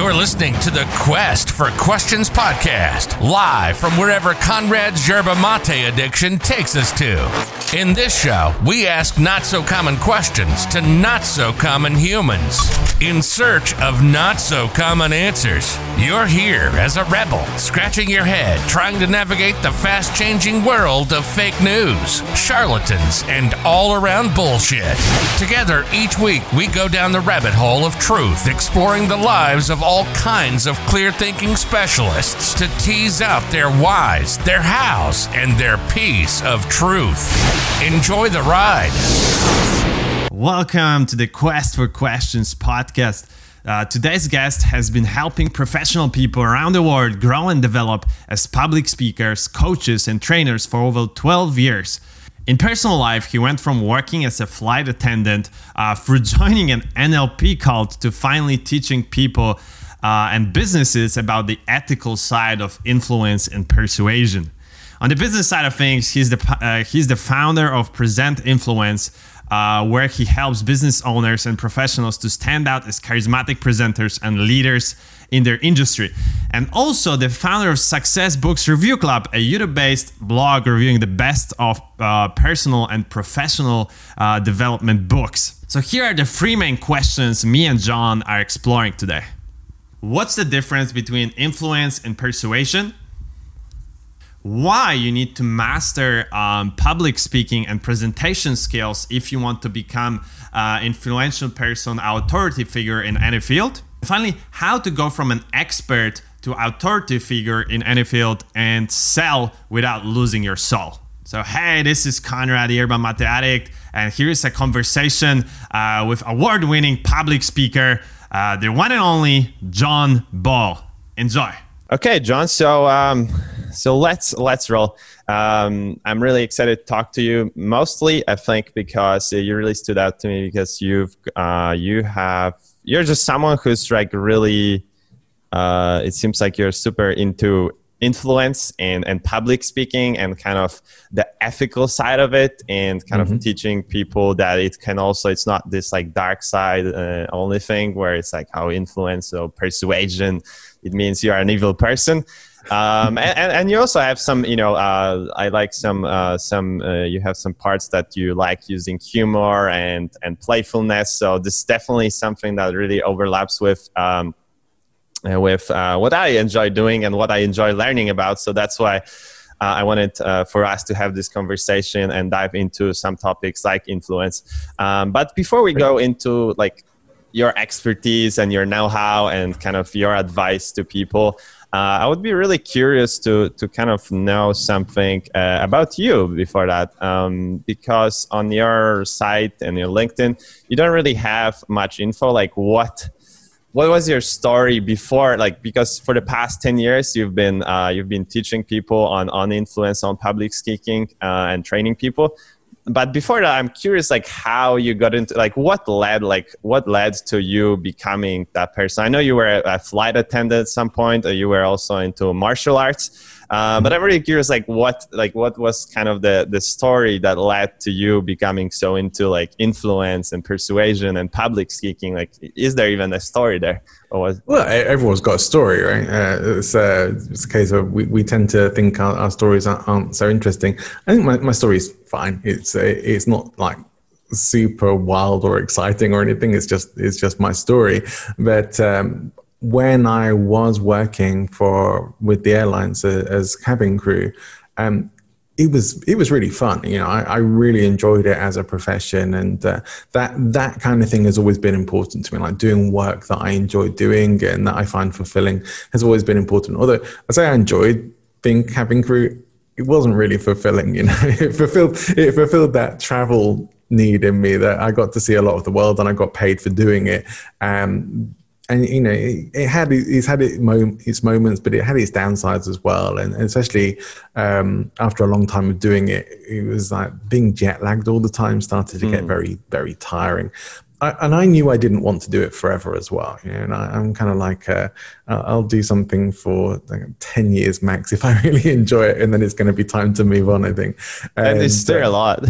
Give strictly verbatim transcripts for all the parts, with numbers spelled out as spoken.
You're listening to the Quest for Questions podcast, live from wherever Conrad's yerba mate addiction takes us to. In this show, we ask not-so-common questions to not-so-common humans. In search of not-so-common answers, you're here as a rebel, scratching your head, trying to navigate the fast-changing world of fake news, charlatans, and all-around bullshit. Together, each week, we go down the rabbit hole of truth, exploring the lives of all kinds of clear-thinking specialists to tease out their whys, their hows, and their piece of truth. Enjoy the ride. Welcome to the Quest for Questions podcast. Uh, today's guest has been helping professional people around the world grow and develop as public speakers, coaches, and trainers for over twelve years. In personal life, he went from working as a flight attendant uh, through joining an N L P cult to finally teaching people uh, and businesses about the ethical side of influence and persuasion. On the business side of things, he's the uh, he's the founder of Present Influence, uh, where he helps business owners and professionals to stand out as charismatic presenters and leaders in their industry. And also the founder of Success Books Review Club, a YouTube-based blog reviewing the best of uh, personal and professional uh, development books. So here are the three main questions me and John are exploring today. What's the difference between influence and persuasion? Why you need to master um, public speaking and presentation skills if you want to become an uh, influential person, authority figure in any field. Finally, how to go from an expert to authority figure in any field and sell without losing your soul. So hey, this is Conrad, the yerba mate addict, and here's a conversation uh, with award-winning public speaker, uh, the one and only John Ball. Enjoy. Okay, John. So, um, so let's let's roll. Um, I'm really excited to talk to you. Mostly, I think, because you really stood out to me because you've uh, you have you're just someone who's like really. Uh, it seems like you're super into influence and and public speaking and kind of the ethical side of it, and kind mm-hmm. of teaching people that it can also it's not this like dark side uh, only thing where it's like how influence or persuasion. It means you are an evil person, um, and, and you also have some, you know, uh, I like some, uh, some. Uh, you have some parts that you like using humor and and playfulness. So this is definitely something that really overlaps with um, uh, with uh, what I enjoy doing and what I enjoy learning about. So that's why uh, I wanted uh, for us to have this conversation and dive into some topics like influence. Um, but before we go into like your expertise and your know-how and kind of your advice to people, uh, I would be really curious to to kind of know something uh, about you before that, um, because on your site and your LinkedIn, you don't really have much info. Like what what was your story before? Like because for the past ten years, you've been uh, you've been teaching people on on influence, on public speaking, uh, and training people. But before that, I'm curious, like how you got into, like what led, like what led to you becoming that person? I know you were a flight attendant at some point, or you were also into martial arts. Uh, but I'm really curious, like what, like what was kind of the the story that led to you becoming so into like influence and persuasion and public speaking? Like, is there even a story there? Or was- well, everyone's got a story, right? Uh, it's, uh, it's a case of we, we tend to think our, our stories aren't, aren't so interesting. I think my, my story is fine. It's uh, it's not like super wild or exciting or anything. It's just it's just my story. But um, when I was working for with the airlines as, as cabin crew, um, it was it was really fun. You know, I, I really enjoyed it as a profession, and uh, that that kind of thing has always been important to me. Like doing work that I enjoy doing and that I find fulfilling has always been important. Although I say I enjoyed being cabin crew, it wasn't really fulfilling. You know, it fulfilled it fulfilled that travel need in me that I got to see a lot of the world and I got paid for doing it. Um, And, you know, it, it had it's had its, mom, its moments, but it had its downsides as well. And especially um, after a long time of doing it, it was like being jet lagged all the time started to mm. get very, very tiring. I, and I knew I didn't want to do it forever as well. You know, and I, I'm kind of like, uh, I'll do something for like ten years max if I really enjoy it, and then it's going to be time to move on, I think. And, and it's there uh, a lot.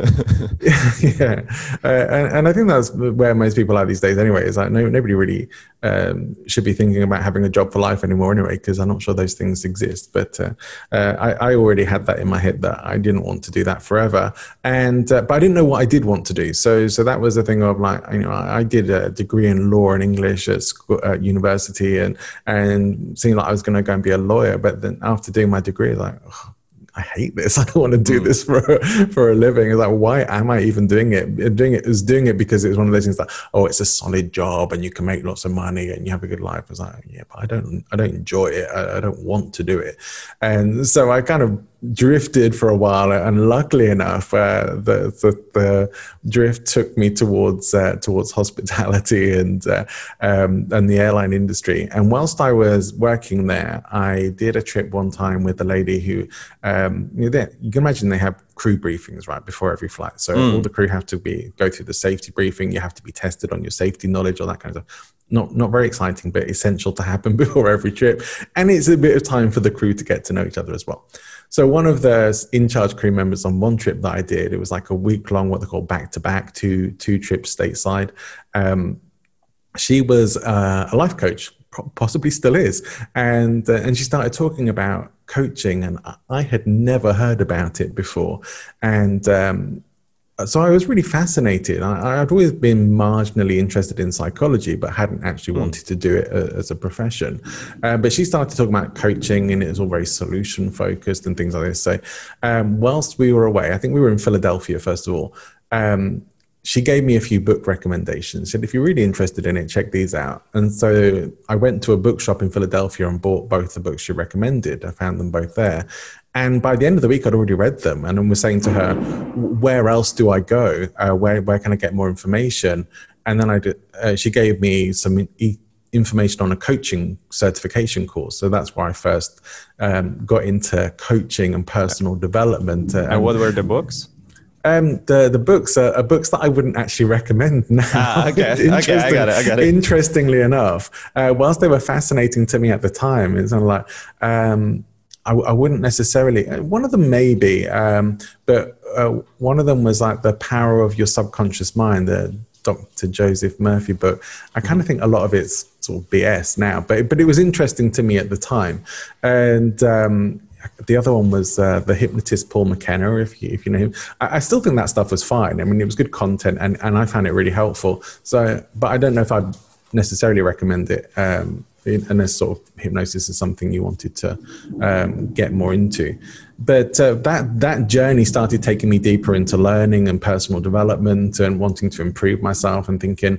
yeah. Uh, and, and I think that's where most people are these days anyway, is like no, nobody really um, should be thinking about having a job for life anymore anyway, because I'm not sure those things exist. But uh, uh, I, I already had that in my head that I didn't want to do that forever. And, uh, but I didn't know what I did want to do. So, so that was the thing of like, you know, I did a degree in law and English at school, at university, and and seemed like I was going to go and be a lawyer. But then after doing my degree, like, oh, I hate this. I don't want to do this for a, for a living. It's like, why am I even doing it? Doing it is doing it because it's one of those things that, oh, it's a solid job and you can make lots of money and you have a good life. I was like, yeah, but I don't, I don't enjoy it. I, I don't want to do it. And so I kind of drifted for a while, and luckily enough, uh, the, the the drift took me towards uh, towards hospitality and uh, um, and the airline industry. And whilst I was working there, I did a trip one time with a lady who um, you know, you can imagine they have crew briefings right before every flight. So mm. all the crew have to be go through the safety briefing. You have to be tested on your safety knowledge, all that kind of stuff. Not not very exciting, but essential to happen before every trip. And it's a bit of time for the crew to get to know each other as well. So one of the in-charge crew members on one trip that I did, it was like a week-long, what they call back-to-back, two two trips stateside. Um, she was uh, a life coach, possibly still is, and uh, and she started talking about coaching, and I had never heard about it before, and um, so I was really fascinated. I, I'd always been marginally interested in psychology, but hadn't actually mm. wanted to do it as a profession. Uh, but she started talking about coaching, and it was all very solution focused and things like this. So um, whilst we were away, I think we were in Philadelphia, first of all, um, she gave me a few book recommendations. She said, if you're really interested in it, check these out. And so I went to a bookshop in Philadelphia and bought both the books she recommended. I found them both there. And by the end of the week, I'd already read them. And I was saying to her, where else do I go? Uh, where, where can I get more information? And then I did, uh, she gave me some e- information on a coaching certification course. So that's where I first um, got into coaching and personal development. Uh, and what were the books? Um, the the books are, are books that I wouldn't actually recommend now. Ah, okay, okay, I got it, I got it. Interestingly enough, uh, whilst they were fascinating to me at the time, it's kind of like, um, I, I wouldn't necessarily, one of them maybe, um, but uh, one of them was like The Power of Your Subconscious Mind, the Doctor Joseph Murphy book. I kind of think a lot of it's sort of B S now, but but it was interesting to me at the time. And um, the other one was uh, The Hypnotist Paul McKenna, if you, if you know him. I, I still think that stuff was fine. I mean, it was good content, and, and I found it really helpful. So, but I don't know if I'd necessarily recommend it. Um, unless sort of hypnosis is something you wanted to um, get more into. But uh, that that journey started taking me deeper into learning and personal development and wanting to improve myself, and thinking,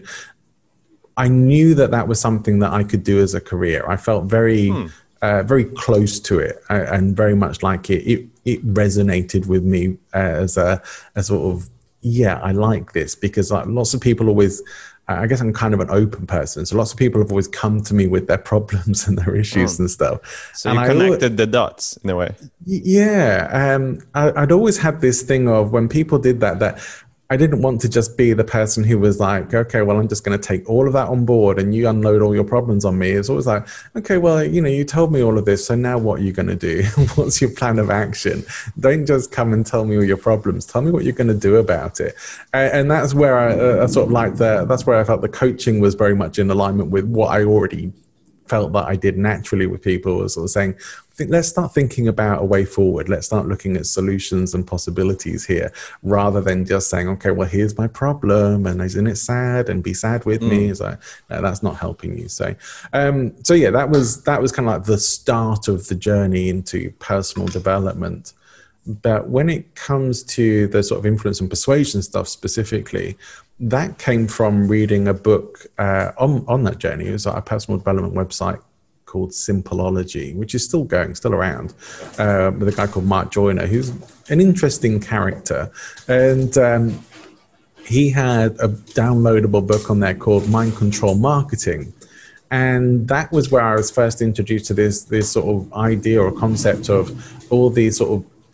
I knew that that was something that I could do as a career. I felt very, hmm. uh, very close to it, uh, and very much like it. It, it resonated with me as a, a sort of, yeah, I like this, because like, lots of people always, I guess I'm kind of an open person. So lots of people have always come to me with their problems and their issues oh. and stuff. So and you I connected always, the dots in a way. Yeah. Um, I, I'd always had this thing of when people did that, that I didn't want to just be the person who was like, okay, well, I'm just going to take all of that on board and you unload all your problems on me. It's always like, okay, well, you know, you told me all of this. So now what are you going to do? What's your plan of action? Don't just come and tell me all your problems. Tell me what you're going to do about it. And, and that's where I, uh, I sort of like the, that's where I felt the coaching was very much in alignment with what I already felt that I did naturally with people, was sort of saying, let's start thinking about a way forward. Let's start looking at solutions and possibilities here, rather than just saying, okay, well, here's my problem, and isn't it sad, and be sad with mm. me. It's like, no, that's not helping you. So, um, so yeah, that was, that was kind of like the start of the journey into personal development. But when it comes to the sort of influence and persuasion stuff specifically, that came from reading a book uh, on, on that journey. It was like a personal development website called Simpleology, which is still going, still around, uh, with a guy called Mark Joyner, who's an interesting character. And um, he had a downloadable book on there called Mind Control Marketing. And that was where I was first introduced to this, this sort of idea or concept of all these sort of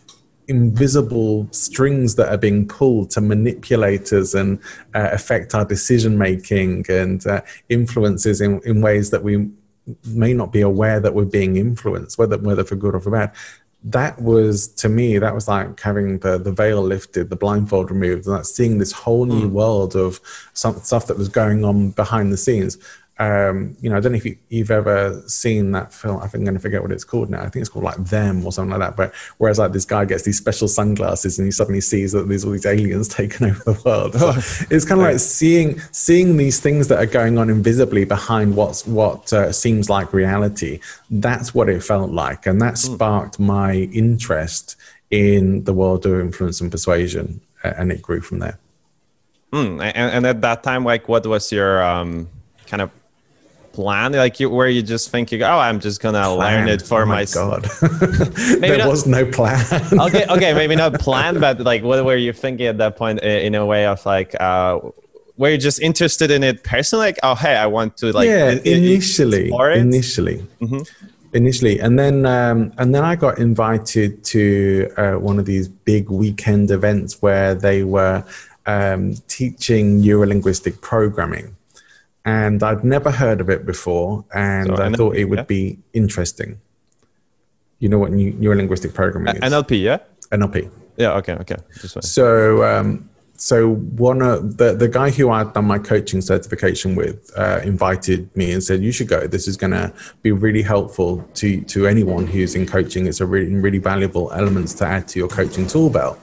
invisible strings that are being pulled to manipulate us and uh, affect our decision making and uh, influences in, in ways that we may not be aware that we're being influenced, whether whether for good or for bad. That was, to me, that was like having the, the veil lifted, the blindfold removed, and that's seeing this whole new mm. world of some stuff that was going on behind the scenes. Um, you know, I don't know if you, you've ever seen that film. I think I'm going to forget what it's called now. I think it's called like Them or something like that. But whereas like this guy gets these special sunglasses and he suddenly sees that there's all these aliens taking over the world. So it's kind of like seeing seeing these things that are going on invisibly behind what's what uh, seems like reality. That's what it felt like, and that sparked my interest in the world of influence and persuasion, uh, and it grew from there. Mm, and, and at that time, like, what was your um, kind of plan, like you where you just thinking, oh, I'm just gonna plan. learn it for oh my myself? God. There not, was no plan. okay, okay, maybe not plan, but like, what were you thinking at that point in a way of like, uh, were you just interested in it personally? Like, oh, hey, I want to like. Yeah, it, initially, it initially, mm-hmm. initially, and then um, and then I got invited to uh, one of these big weekend events where they were um, teaching neurolinguistic programming. And I'd never heard of it before, and so I N L P, thought it would yeah. be interesting. You know what neurolinguistic programming is? N L P, yeah? N L P. Yeah, okay, okay. Just so, um, so one of the, the guy who I'd done my coaching certification with uh, invited me and said, you should go. This is going to be really helpful to, to anyone who's in coaching. It's a really, really valuable elements to add to your coaching tool belt.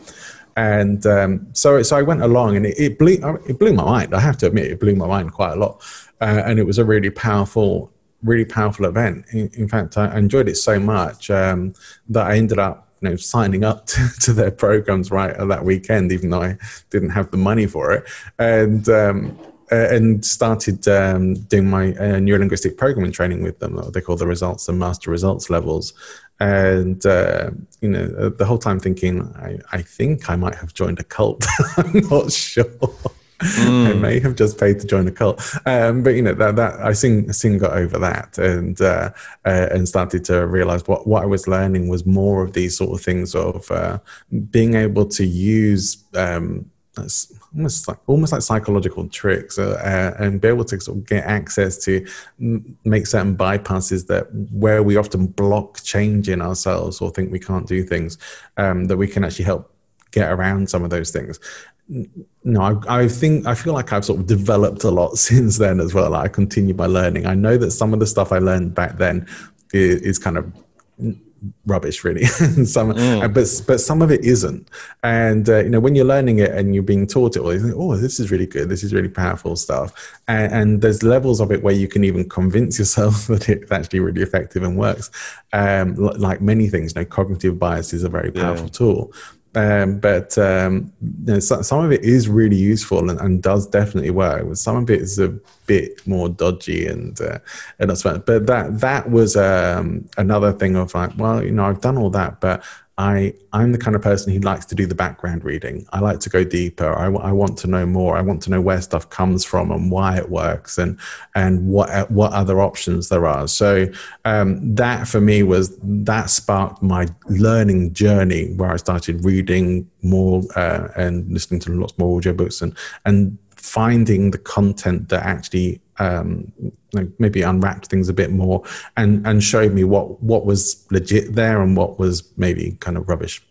And um, so, so I went along, and it, it blew it blew my mind. I have to admit, it blew my mind quite a lot. Uh, and it was a really powerful, really powerful event. In, in fact, I enjoyed it so much um, that I ended up, you know, signing up to, to their programs right at that weekend, even though I didn't have the money for it, and um, uh, and started um, doing my uh, neurolinguistic programming training with them. They call the results and master results levels. And, uh, you know, the whole time thinking, I, I think I might have joined a cult. I'm not sure. Mm. I may have just paid to join a cult. Um, but, you know, that, that I soon, soon got over that and uh, uh, and started to realize what, what I was learning was more of these sort of things of uh, being able to use um, almost like almost like psychological tricks uh, uh, and be able to sort of get access to m- make certain bypasses that where we often block change in ourselves or think we can't do things, um, that we can actually help get around some of those things. No, I, I think I feel like I've sort of developed a lot since then as well. I continue my learning. I know that some of the stuff I learned back then is, is kind of rubbish, really. some, mm. but but some of it isn't. And uh, you know, when you're learning it and you're being taught it, all you think, oh, this is really good. This is really powerful stuff. And, and there's levels of it where you can even convince yourself that it's actually really effective and works. Um, like many things, you know, cognitive bias is a very powerful yeah. tool. Um, but um, you know, so, some of it is really useful and, and does definitely work. But some of it is a bit more dodgy and uh, and not so much. But that that was um, another thing of like, well, you know, I've done all that, but I I'm the kind of person who likes to do the background reading. I like to go deeper. I, I want to know more. I want to know where stuff comes from and why it works and and what what other options there are. So um, that for me was that sparked my learning journey, where I started reading more uh, and listening to lots more audiobooks and and finding the content that actually um, like maybe unwrapped things a bit more and, and showed me what, what was legit there and what was maybe kind of rubbish.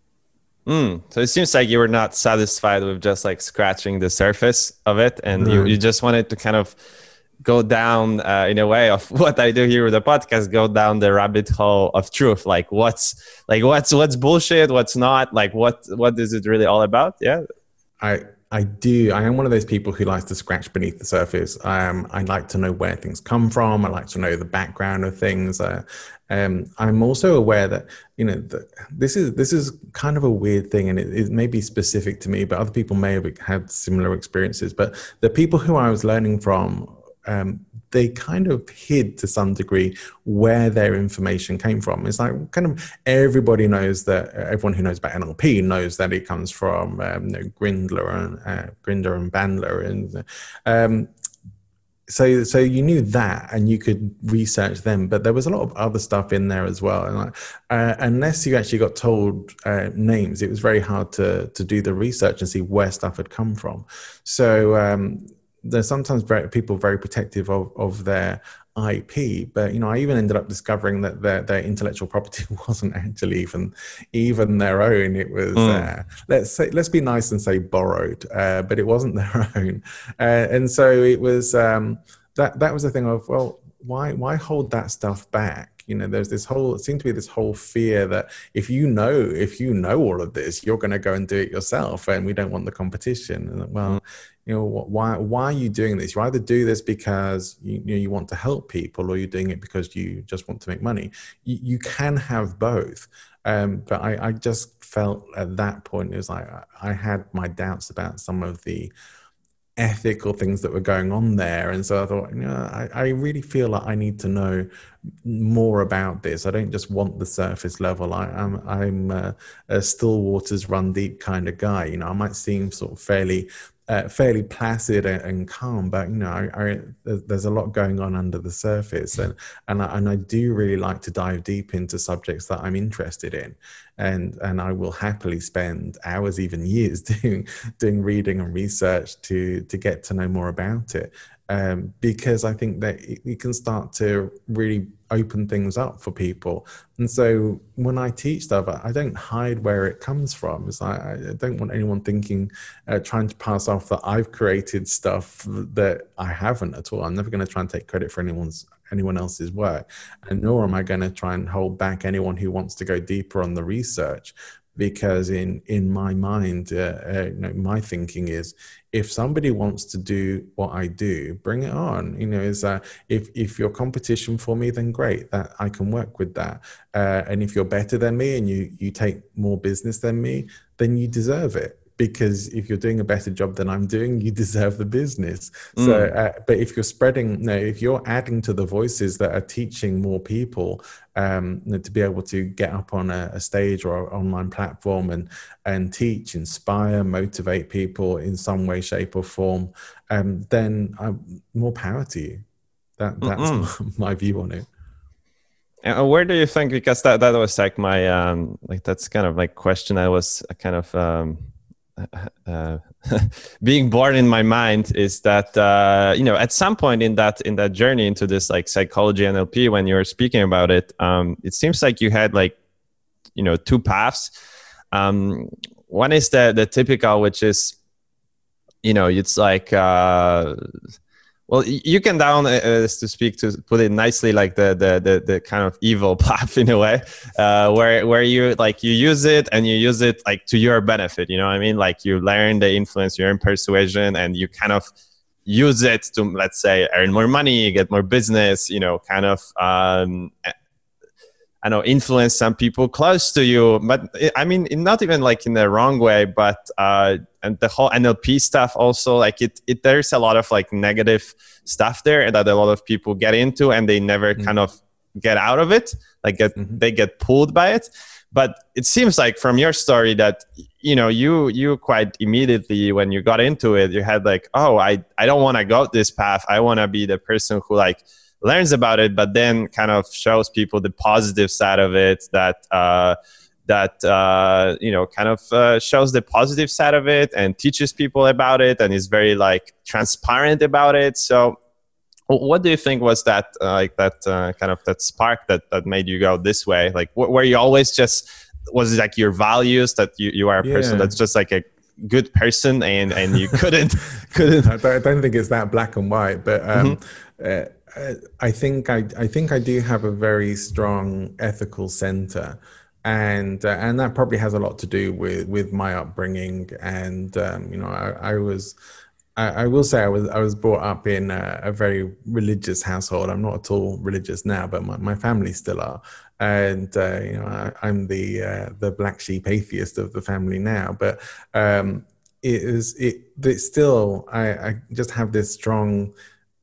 Mm. So it seems like you were not satisfied with just like scratching the surface of it. And mm. you, you just wanted to kind of go down uh, in a way of what I do here with the podcast, go down the rabbit hole of truth. Like what's like, what's, what's bullshit, what's not, like what, what is it really all about? Yeah. I, I do. I am one of those people who likes to scratch beneath the surface. Um, I like to know where things come from. I like to know the background of things. Uh, um, I'm also aware that, you know, the, this is this is kind of a weird thing, and it, it may be specific to me, but other people may have had similar experiences. But the people who I was learning from, um, they kind of hid to some degree where their information came from. It's like kind of everybody knows that, everyone who knows about N L P knows that it comes from um, you know, Grindler and uh, Grinder and Bandler, and um, so so you knew that, and you could research them, but there was a lot of other stuff in there as well. And like, uh, unless you actually got told uh, names, it was very hard to to do the research and see where stuff had come from. So um, there's sometimes very, people very protective of of their I P, but you know, I even ended up discovering that their, their intellectual property wasn't actually even even their own. It was mm. uh, let's say let's be nice and say borrowed, uh, but it wasn't their own. Uh, and so it was um, that that was the thing of, well, why why hold that stuff back? You know, there's this whole, it seemed to be this whole fear that if you know, if you know all of this, you're going to go and do it yourself, and we don't want the competition. And well, you know, why why are you doing this? You either do this because you, you know, you want to help people, or you're doing it because you just want to make money. You, you can have both. Um, but I, I just felt at that point, it was like I had my doubts about some of the ethical things that were going on there. And so I thought, you know, I, I really feel like I need to know more about this. I don't just want the surface level. I, I'm, I'm a, a still waters run deep kind of guy. You know, I might seem sort of fairly Uh, fairly placid and, and calm, but you know, I, I, there's a lot going on under the surface, and and I, and I do really like to dive deep into subjects that I'm interested in, and and I will happily spend hours, even years, doing doing reading and research to to get to know more about it, um, because I think that it, it can start to really open things up for people. And so when I teach stuff, I don't hide where it comes from. It's like, I don't want anyone thinking, uh, trying to pass off that I've created stuff that I haven't at all. I'm never going to try and take credit for anyone's anyone else's work, and nor am I going to try and hold back anyone who wants to go deeper on the research. Because in in my mind, uh, uh, you know, my thinking is, if somebody wants to do what I do, bring it on. You know, is uh, if if you're competition for me, then great, that I can work with that. Uh, and if you're better than me and you you take more business than me, then you deserve it. Because if you're doing a better job than I'm doing, you deserve the business. Mm. So, uh, but if you're spreading, no, if you're adding to the voices that are teaching more people um, to be able to get up on a, a stage or an online platform and and teach, inspire, motivate people in some way, shape, or form, um, then I'm, more power to you. That that's Mm-mm. my view on it. And where do you think? Because that that was like my um, like that's kind of like question. I was kind of. Um, Uh, being born in my mind is that uh, you know, at some point in that in that journey into this like psychology N L P, when you were speaking about it, um, it seems like you had like, you know, two paths. Um, one is the the typical, which is, you know, it's like uh, well, you can down uh, to speak to put it nicely, like the the the, the kind of evil path in a way, uh, where where you like you use it and you use it like to your benefit. You know what I mean? Like you learn the influence, you learn persuasion, and you kind of use it to, let's say, earn more money, get more business. You know, kind of. Um, I know, influence some people close to you, but I mean, not even like in the wrong way, but uh, and the whole N L P stuff also, like it, it, there's a lot of like negative stuff there that a lot of people get into, and they never mm-hmm. kind of get out of it. Like get, mm-hmm. they get pulled by it. But it seems like from your story that, you know, you you quite immediately when you got into it, you had like, oh, I, I don't want to go this path. I want to be the person who like learns about it, but then kind of shows people the positive side of it, that uh, that uh, you know, kind of uh, shows the positive side of it and teaches people about it, and is very like transparent about it. So, what do you think was that uh, like that uh, kind of that spark that that made you go this way? Like, wh- were you always just, was it like your values that you you are a person yeah. that's just like a good person and and you couldn't couldn't? I don't, I don't think it's that black and white, but. Um, mm-hmm. uh, I think I, I think I do have a very strong ethical center, and uh, and that probably has a lot to do with, with my upbringing. And um, you know, I, I was, I, I will say I was I was brought up in a, a very religious household. I'm not at all religious now, but my, my family still are. And uh, you know, I, I'm the uh, the black sheep atheist of the family now. But um, it is it. It's still I, I just have this strong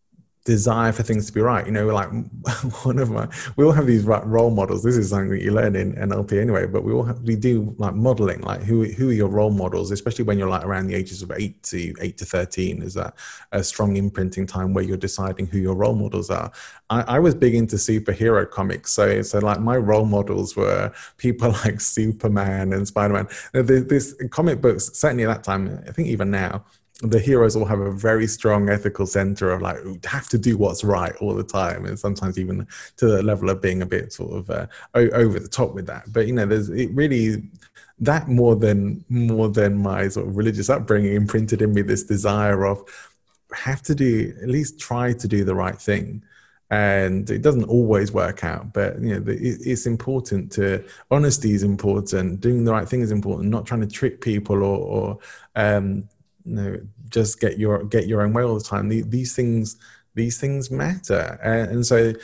desire for things to be right. You know, like one of my, we all have these role models. This is something that you learn in N L P anyway, but we all have, we do like modeling, like who who are your role models, especially when you're like around the ages of eight to eight to thirteen, is that a strong imprinting time where you're deciding who your role models are. I, I was big into superhero comics. So, so like my role models were people like Superman and Spider-Man. This comic books, certainly at that time, I think even now, the heroes all have a very strong ethical center of like, have to do what's right all the time. And sometimes even to the level of being a bit sort of uh, over the top with that. But, you know, there's it really, that more than, more than my sort of religious upbringing imprinted in me this desire of have to do, at least try to do the right thing. And it doesn't always work out, but you know, it's important to, honesty is important, doing the right thing is important, not trying to trick people or, or um, you know, just get your get your own way all the time. These things, these things matter, and so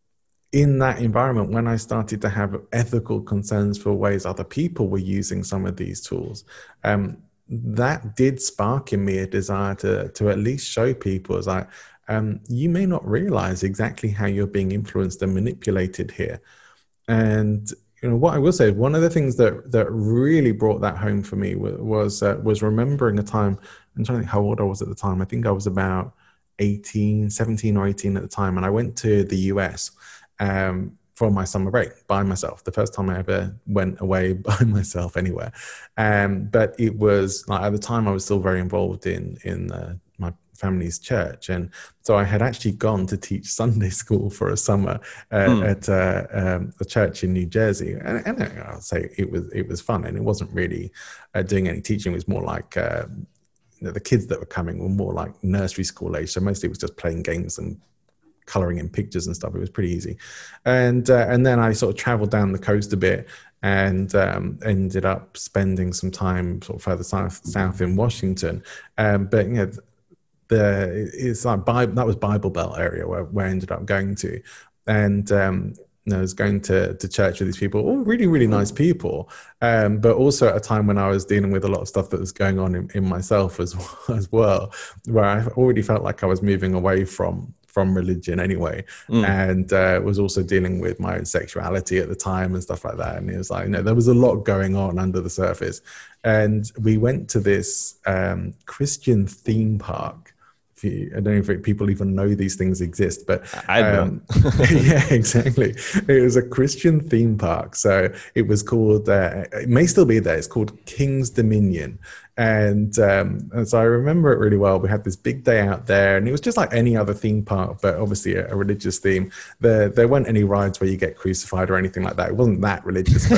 in that environment, when I started to have ethical concerns for ways other people were using some of these tools, um, that did spark in me a desire to to at least show people as like, um, you may not realize exactly how you're being influenced and manipulated here, and. You know, what I will say, one of the things that that really brought that home for me was was, uh, was remembering a time. I'm trying to think how old I was at the time. I think I was about eighteen, seventeen or eighteen at the time. And I went to the U S um, for my summer break by myself. The first time I ever went away by myself anywhere. Um, but it was, like, at the time I was still very involved in, in uh, my family's church, and so I had actually gone to teach Sunday school for a summer uh, mm. at uh, um, a church in New Jersey, and, and I'll say it was it was fun, and it wasn't really uh, doing any teaching. It was more like uh, you know, the kids that were coming were more like nursery school age, so mostly it was just playing games and coloring in pictures and stuff. It was pretty easy, and uh, and then I sort of traveled down the coast a bit and um, ended up spending some time sort of further south, south in Washington, um, but you know. The it's like Bible, that was Bible Belt area where, where I ended up going to, and um, you know, I was going to to church with these people, all really really nice people, um, but also at a time when I was dealing with a lot of stuff that was going on in, in myself as as well, where I already felt like I was moving away from from religion anyway, mm. and uh, was also dealing with my own sexuality at the time and stuff like that. And it was like, you know, there was a lot going on under the surface, and we went to this um, Christian theme park. I don't know if people even know these things exist, but I um, yeah, exactly. It was a Christian theme park, so it was called. Uh, it may still be there. It's called King's Dominion, and, um, and so I remember it really well. We had this big day out there, and it was just like any other theme park, but obviously a, a religious theme. There, there weren't any rides where you get crucified or anything like that. It wasn't that religious,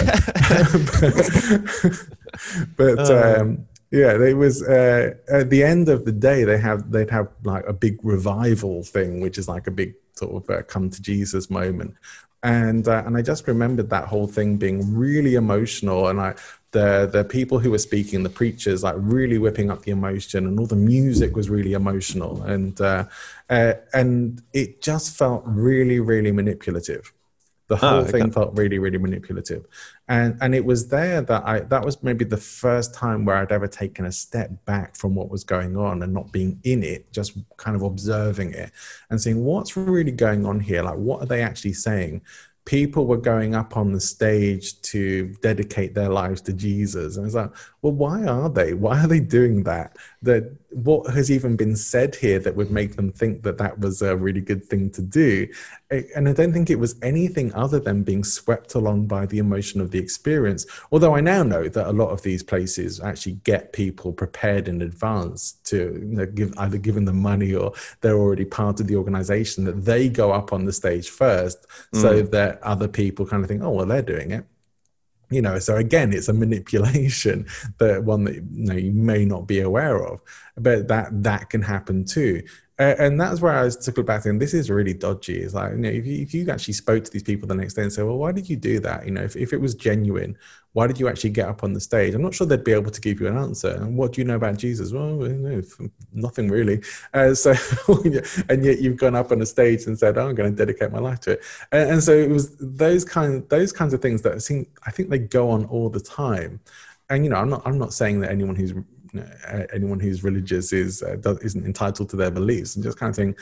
but. but, but um, yeah, it was uh, at the end of the day. They have they'd have like a big revival thing, which is like a big sort of uh, come to Jesus moment, and uh, and I just remembered that whole thing being really emotional, and I the the people who were speaking, the preachers, like really whipping up the emotion, and all the music was really emotional, and uh, uh, and it just felt really really manipulative. The whole oh, okay. thing felt really, really manipulative. And and it was there that I, that was maybe the first time where I'd ever taken a step back from what was going on and not being in it, just kind of observing it and seeing what's really going on here. Like, what are they actually saying? People were going up on the stage to dedicate their lives to Jesus. And I was like, well, why are they? Why are they doing that? That what has even been said here that would make them think that that was a really good thing to do? And I don't think it was anything other than being swept along by the emotion of the experience. Although I now know that a lot of these places actually get people prepared in advance to, you know, give either giving them money or they're already part of the organization, that they go up on the stage first mm. so that other people kind of think, oh, well, they're doing it. You know, so again, it's a manipulation, that one that, you know, you may not be aware of, but that that can happen too. Uh, and that's where I was took back and this is really dodgy. It's like, you know, if you, if you actually spoke to these people the next day and say, well, why did you do that? You know, if, if it was genuine, why did you actually get up on the stage? I'm not sure they'd be able to give you an answer. And what do you know about Jesus? Well, no, nothing really. Uh, so, and yet you've gone up on a stage and said, oh, I'm going to dedicate my life to it. And, and so it was those kind, those kinds of things that seem, I think they go on all the time. And, you know, I'm not, I'm not saying that anyone who's, anyone who's religious is uh, isn't entitled to their beliefs, and just kind of thing.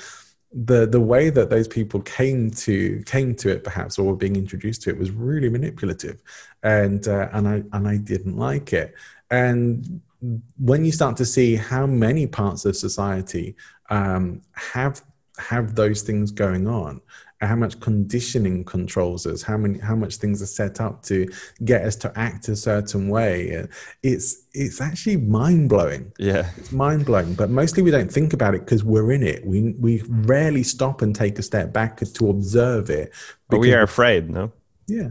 the the way that those people came to came to it, perhaps, or were being introduced to it, was really manipulative, and uh, and I and I didn't like it. And when you start to see how many parts of society um, have have those things going on, how much conditioning controls us, how many, how much things are set up to get us to act a certain way. It's, it's actually mind blowing. Yeah. It's mind blowing, but mostly we don't think about it because we're in it. We, we rarely stop and take a step back to observe it. But we are afraid, no? Yeah.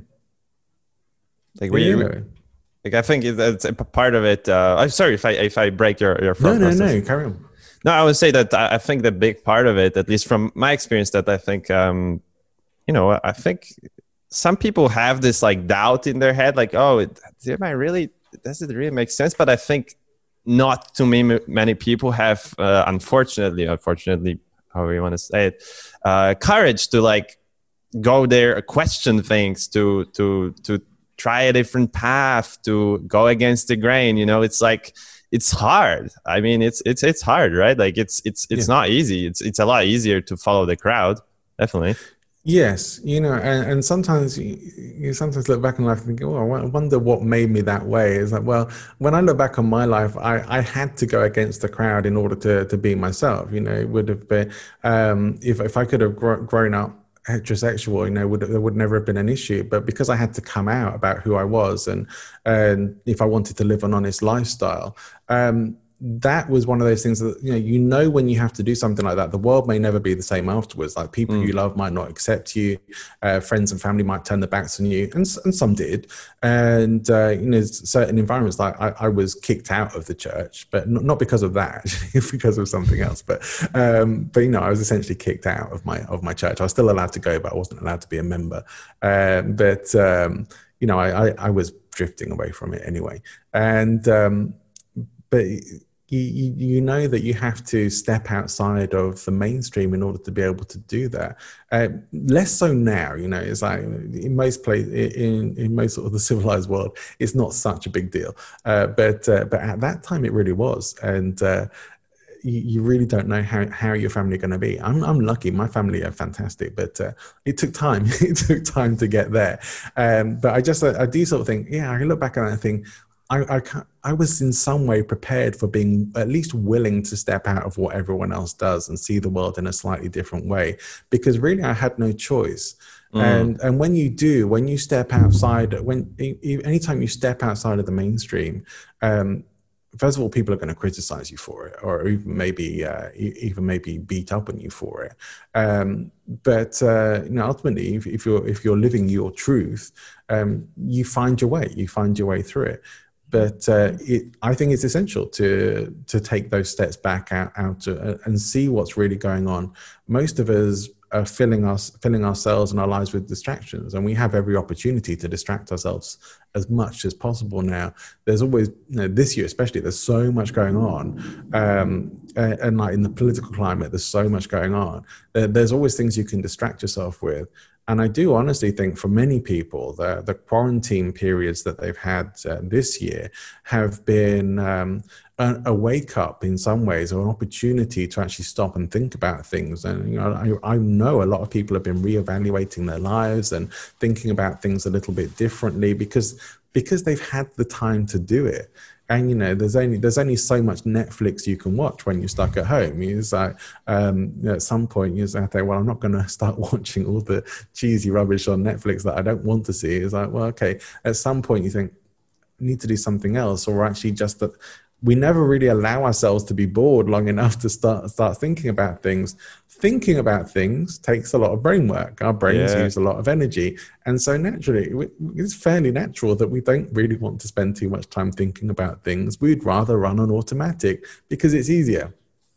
Like we, yeah. like I think it's a part of it. Uh, I'm sorry if I, if I break your, your front No, no, process. no, carry on. No, I would say that I think the big part of it, at least from my experience, that I think, um, you know, I think some people have this like doubt in their head, like, oh, it, am I really, does it really make sense? But I think not too many, many people have, uh, unfortunately, unfortunately, however you want to say it, uh, courage to like go there, question things, to, to, to try a different path, to go against the grain. You know, it's like, it's hard. I mean, it's it's it's hard, right? Like it's it's it's yeah. not easy. It's it's a lot easier to follow the crowd, definitely. Yes, you know, and, and sometimes you, you sometimes look back in life and think, oh, I wonder what made me that way. It's like, well, when I look back on my life, I, I had to go against the crowd in order to to be myself. You know, it would have been um, if if I could have gr- grown up heterosexual, you know, would there would never have been an issue. But because I had to come out about who I was, and and if I wanted to live an honest lifestyle, um, that was one of those things that, you know, you know, when you have to do something like that, the world may never be the same afterwards. Like people mm. you love might not accept you, uh, friends and family might turn their backs on you, and and some did. And uh, you know, certain environments, like I, I was kicked out of the church, but not, not because of that, because of something else. But um, but you know, I was essentially kicked out of my of my church. I was still allowed to go, but I wasn't allowed to be a member. Um, but um, you know, I, I I was drifting away from it anyway, and um, but. You, you you know that you have to step outside of the mainstream in order to be able to do that. Uh, less so now, you know. It's like in most place, in in most sort of the civilized world, it's not such a big deal. Uh, but uh, but at that time, it really was, and uh, you, you really don't know how how your family are going to be. I'm I'm lucky; my family are fantastic, but uh, it took time. It took time to get there. Um, but I just I, I do sort of think, yeah, I look back and I think. I, I, I was in some way prepared for being at least willing to step out of what everyone else does and see the world in a slightly different way, because really I had no choice. Mm. And and when you do, when you step outside, when anytime you step outside of the mainstream, um, first of all, people are going to criticize you for it, or even maybe uh, even maybe beat up on you for it. Um, but uh, you know, ultimately, if, if you're if you're living your truth, um, you find your way. You find your way through it. But uh, it, I think it's essential to to take those steps back out, out to, and see what's really going on. Most of us are filling us filling ourselves and our lives with distractions, and we have every opportunity to distract ourselves as much as possible now. There's always, you know, this year especially, there's so much going on, um, and, and like in the political climate, there's so much going on. There, there's always things you can distract yourself with. And I do honestly think for many people, the, the quarantine periods that they've had uh, this year have been um, a, a wake up in some ways, or an opportunity to actually stop and think about things. And you know, I, I know a lot of people have been reevaluating their lives and thinking about things a little bit differently because because they've had the time to do it. And you know, there's only there's only so much Netflix you can watch when you're stuck at home. It's like um, at some point you say, "Well, I'm not going to start watching all the cheesy rubbish on Netflix that I don't want to see." It's like, well, okay. At some point, you think, I need to do something else, or actually just that. We never really allow ourselves to be bored long enough to start start thinking about things. Thinking about things takes a lot of brain work. Our brains yeah. use a lot of energy. And so naturally, it's fairly natural that we don't really want to spend too much time thinking about things. We'd rather run on automatic because it's easier.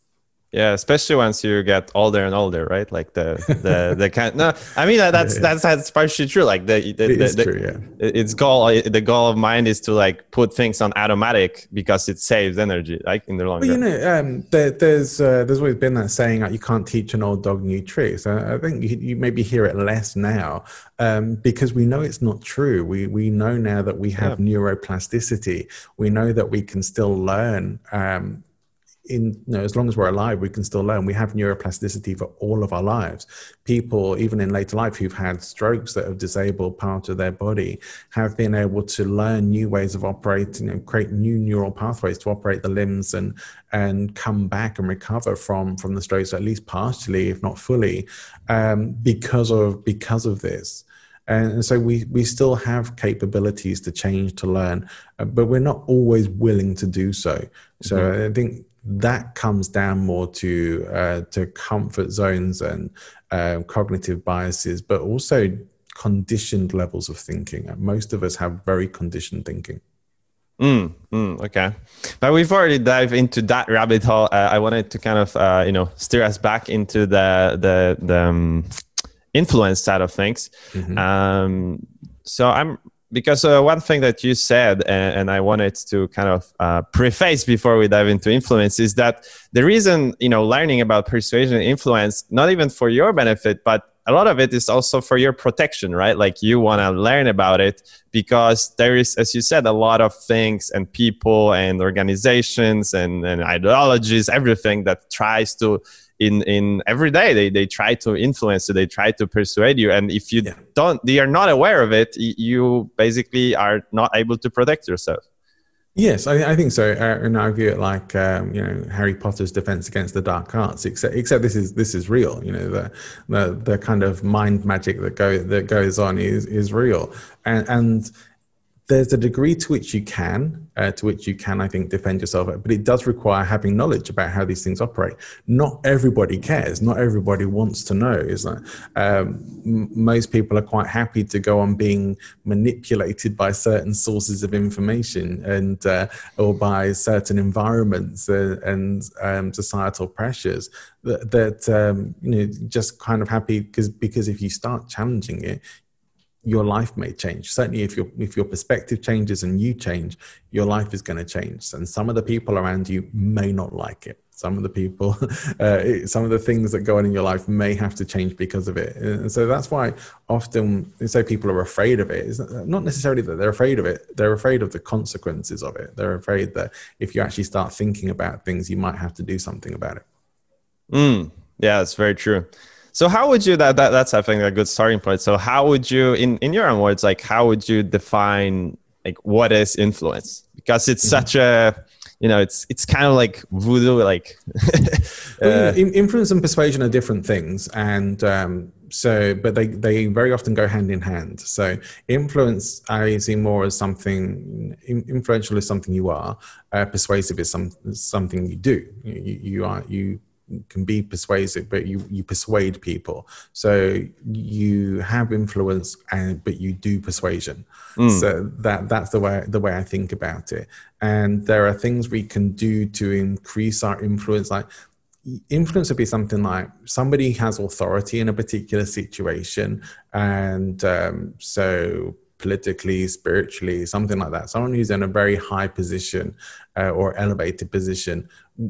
Yeah, especially once you get older and older, right? Like the the the kind. No, I mean that's yeah. that's that's partially true. Like the, the, it the, is the true, yeah. Its goal, the goal of mine is to like put things on automatic because it saves energy, like in the long well, run. You know, um, there, there's uh, there's always been that saying like you can't teach an old dog new tricks. I, I think you, you maybe hear it less now um, because we know it's not true. We we know now that we have yeah. neuroplasticity. We know that we can still learn. Um, in, you know, as long as we're alive, we can still learn. We have neuroplasticity for all of our lives. People, even in later life, who've had strokes that have disabled part of their body, have been able to learn new ways of operating and create new neural pathways to operate the limbs and and come back and recover from from the strokes, at least partially, if not fully, um, because of because of this. And so we, we still have capabilities to change, to learn, uh, but we're not always willing to do so. So mm-hmm. I think that comes down more to uh, to comfort zones and uh, cognitive biases, but also conditioned levels of thinking. Most of us have very conditioned thinking. Mm, mm, okay, but we've already dived into that rabbit hole. Uh, I wanted to kind of uh, you know steer us back into the the the um, influence side of things. Mm-hmm. Um, so I'm. Because uh, one thing that you said, and, and I wanted to kind of uh, preface before we dive into influence, is that the reason, you know, learning about persuasion and influence, not even for your benefit, but a lot of it is also for your protection, right? Like you want to learn about it because there is, as you said, a lot of things and people and organizations and, and ideologies, everything that tries to In, in every day, they, they try to influence you, they try to persuade you. And if you yeah. don't, they are not aware of it, you basically are not able to protect yourself. Yes, I, I think so. Uh, and I view it like, um, you know, Harry Potter's defense against the dark arts, except, except this is, this is real. You know, the, the, the kind of mind magic that go, that goes on is, is real. And, and there's a degree to which you can, uh, to which you can, I think, defend yourself, but it does require having knowledge about how these things operate. Not everybody cares. Not everybody wants to know. Is that um, m- most people are quite happy to go on being manipulated by certain sources of information and uh, or by certain environments uh, and um, societal pressures that, that um, you know, just kind of happy because because if you start challenging it, your life may change. Certainly if your if your perspective changes and you change, your life is going to change. And some of the people around you may not like it. Some of the people, uh, some of the things that go on in your life may have to change because of it. And so that's why often, so people are afraid of it. It's not necessarily that they're afraid of it. They're afraid of the consequences of it. They're afraid that if you actually start thinking about things, you might have to do something about it. Mm, yeah, that's very true. So how would you, that, that that's I think a good starting point. So how would you, in, in your own words, like how would you define like what is influence? Because it's mm-hmm. such a, you know, it's it's kind of like voodoo, like. uh, well, you know, influence and persuasion are different things, and um, so, but they they very often go hand in hand. So influence I see more as something influential is something you are, uh, persuasive is some something you do. You, you are you. can be persuasive, but you, you persuade people. So you have influence, and but you do persuasion. Mm. So that that's the way the way I think about it. And there are things we can do to increase our influence. Like influence would be something like somebody has authority in a particular situation, and um, so politically, spiritually, something like that. Someone who's in a very high position uh, or elevated position,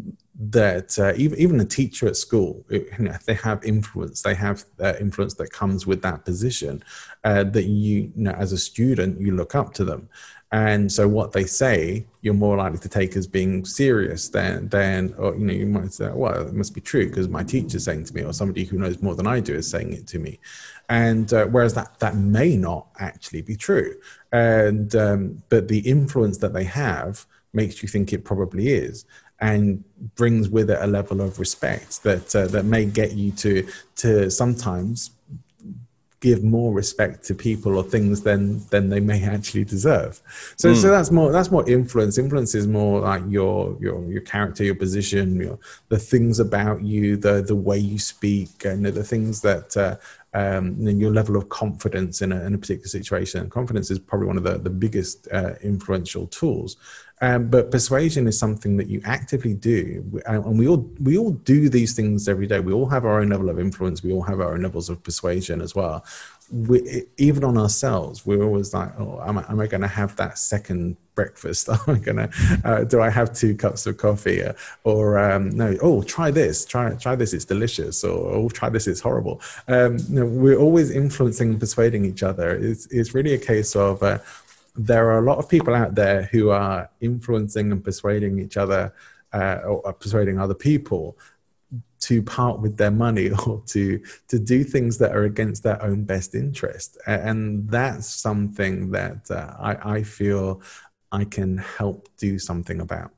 that uh, even, even a teacher at school, it, you know, they have influence. They have uh, influence that comes with that position uh, that you, you know, as a student, you look up to them. And so what they say, you're more likely to take as being serious than, than or, you know, you might say, well, it must be true because my teacher's saying to me, or somebody who knows more than I do is saying it to me. And uh, whereas that, that may not actually be true. And, um, but the influence that they have makes you think it probably is, and brings with it a level of respect that, uh, that may get you to, to sometimes give more respect to people or things than than they may actually deserve. So mm. so that's more that's more influence. Influence is more like your your your character, your position, your the things about you, the the way you speak, and the things that uh, um, and your level of confidence in a, in a particular situation. Confidence is probably one of the the biggest uh, influential tools. Um, but persuasion is something that you actively do, and we all we all do these things every day. We all have our own level of influence. We all have our own levels of persuasion as well. We, even on ourselves, we're always like, "Oh, am I, am I going to have that second breakfast? Am I going to? Uh, do I have two cups of coffee? Uh, or um, no? Oh, try this. Try try this. It's delicious. Or oh, try this. It's horrible." Um, you know, we're always influencing and persuading each other. It's it's really a case of. Uh, There are a lot of people out there who are influencing and persuading each other uh, or persuading other people to part with their money or to to do things that are against their own best interest. And that's something that uh, I, I feel I can help do something about.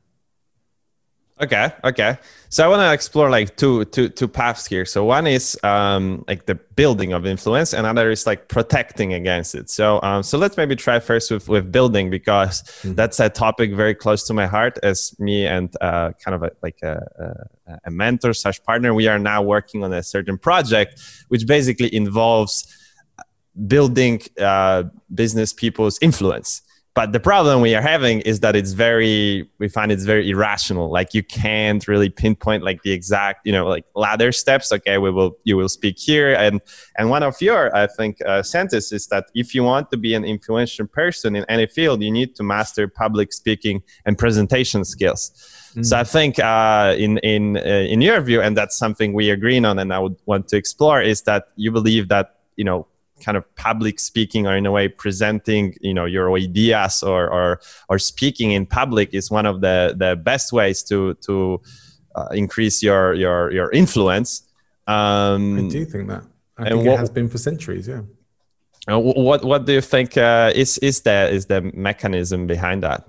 Okay, okay. So I want to explore like two, two, two paths here. So one is um, like the building of influence, and another is like protecting against it. So um, so let's maybe try first with, with building, because mm-hmm. that's a topic very close to my heart, as me and uh, kind of a, like a, a, a mentor slash partner. We are now working on a certain project, which basically involves building uh, business people's influence. But the problem we are having is that it's very, we find it's very irrational. Like you can't really pinpoint like the exact, you know, like ladder steps. Okay, we will, you will speak here. And and one of your, I think, uh, sentences is that if you want to be an influential person in any field, you need to master public speaking and presentation skills. Mm. So I think uh, in in uh, in your view, and that's something we agree on, and I would want to explore, is that you believe that, you know, kind of public speaking, or in a way presenting, you know, your ideas or or or speaking in public is one of the the best ways to to uh, increase your your your influence. Um, I do think that. I think what, it has been for centuries. Yeah. Uh, what what do you think uh, is is the is the mechanism behind that?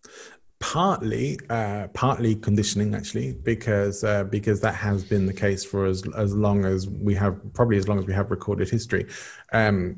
Partly, uh, partly conditioning, actually, because uh, because that has been the case for as as long as we have, probably as long as we have recorded history. Um,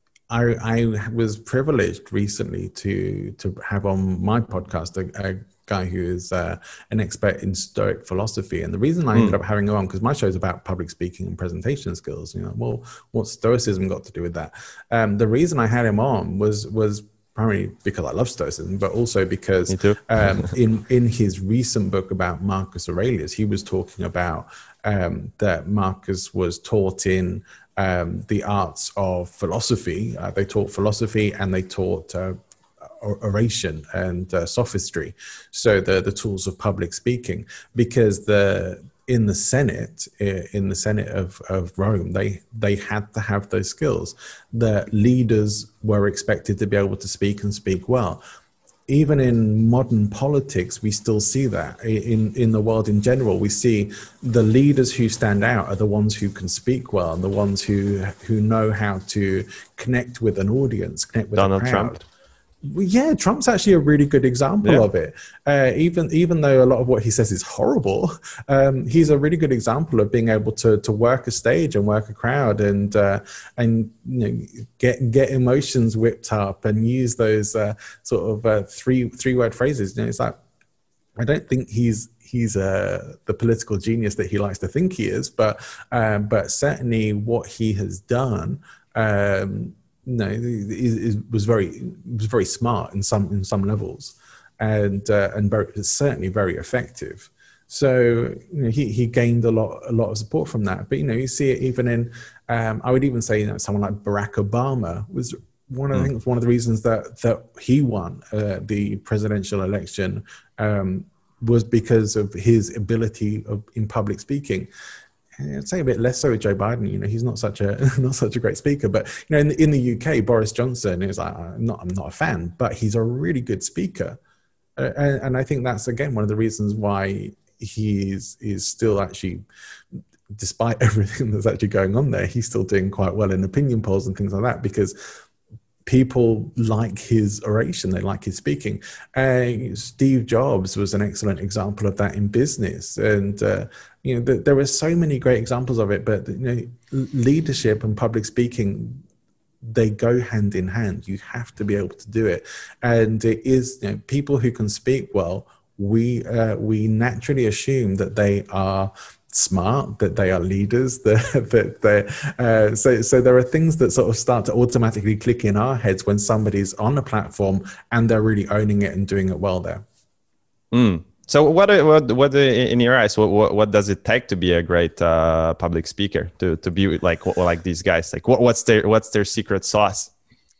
I, I was privileged recently to to have on my podcast a, a guy who is uh, an expert in Stoic philosophy, and the reason I ended mm. up having him on, because my show is about public speaking and presentation skills. You know, well, what's Stoicism got to do with that? Um, the reason I had him on was was. primarily because I love Stoicism, but also because um, in, in his recent book about Marcus Aurelius, he was talking about um, that Marcus was taught in um, the arts of philosophy. Uh, they taught philosophy and they taught uh, oration and uh, sophistry, so the, the tools of public speaking, because the in the Senate, in the Senate of, of Rome, they they had to have those skills. The leaders were expected to be able to speak and speak well. Even in modern politics, we still see that. In, in the world in general, we see the leaders who stand out are the ones who can speak well, and the ones who who know how to connect with an audience, connect with Donald a crowd. Trump. Well, yeah, Trump's actually a really good example yeah. of it. Uh, even even though a lot of what he says is horrible, um, he's a really good example of being able to to work a stage and work a crowd and uh, and you know, get get emotions whipped up and use those uh, sort of uh, three three word phrases. You know, it's like, I don't think he's he's uh, the political genius that he likes to think he is, but um, but certainly what he has done. Um, No, it was very it was very smart in some in some levels, and uh, and very, certainly very effective. So you know, he he gained a lot a lot of support from that. But you know, you see it even in um, I would even say, you know, someone like Barack Obama was one of mm. I think one of the reasons that that he won uh, the presidential election um, was because of his ability of in public speaking. I'd say a bit less so with Joe Biden. You know, he's not such a not such a great speaker. But you know, in the, in the U K, Boris Johnson is like, I'm not I'm not a fan, but he's a really good speaker, uh, and, and I think that's again one of the reasons why he's is still actually, despite everything that's actually going on there, he's still doing quite well in opinion polls and things like that, because people like his oration, they like his speaking. Uh, Steve Jobs was an excellent example of that in business, and uh, you know, th- there are so many great examples of it. But you know, leadership and public speaking, they go hand in hand. You have to be able to do it, and it is, you know, people who can speak well. We uh, we naturally assume that they are smart, that they are leaders, that, that they uh, so so there are things that sort of start to automatically click in our heads when somebody's on a platform and they're really owning it and doing it well there. Mm. So what what what in your eyes, what what, what does it take to be a great uh, public speaker, to to be like like these guys? Like what, what's their what's their secret sauce?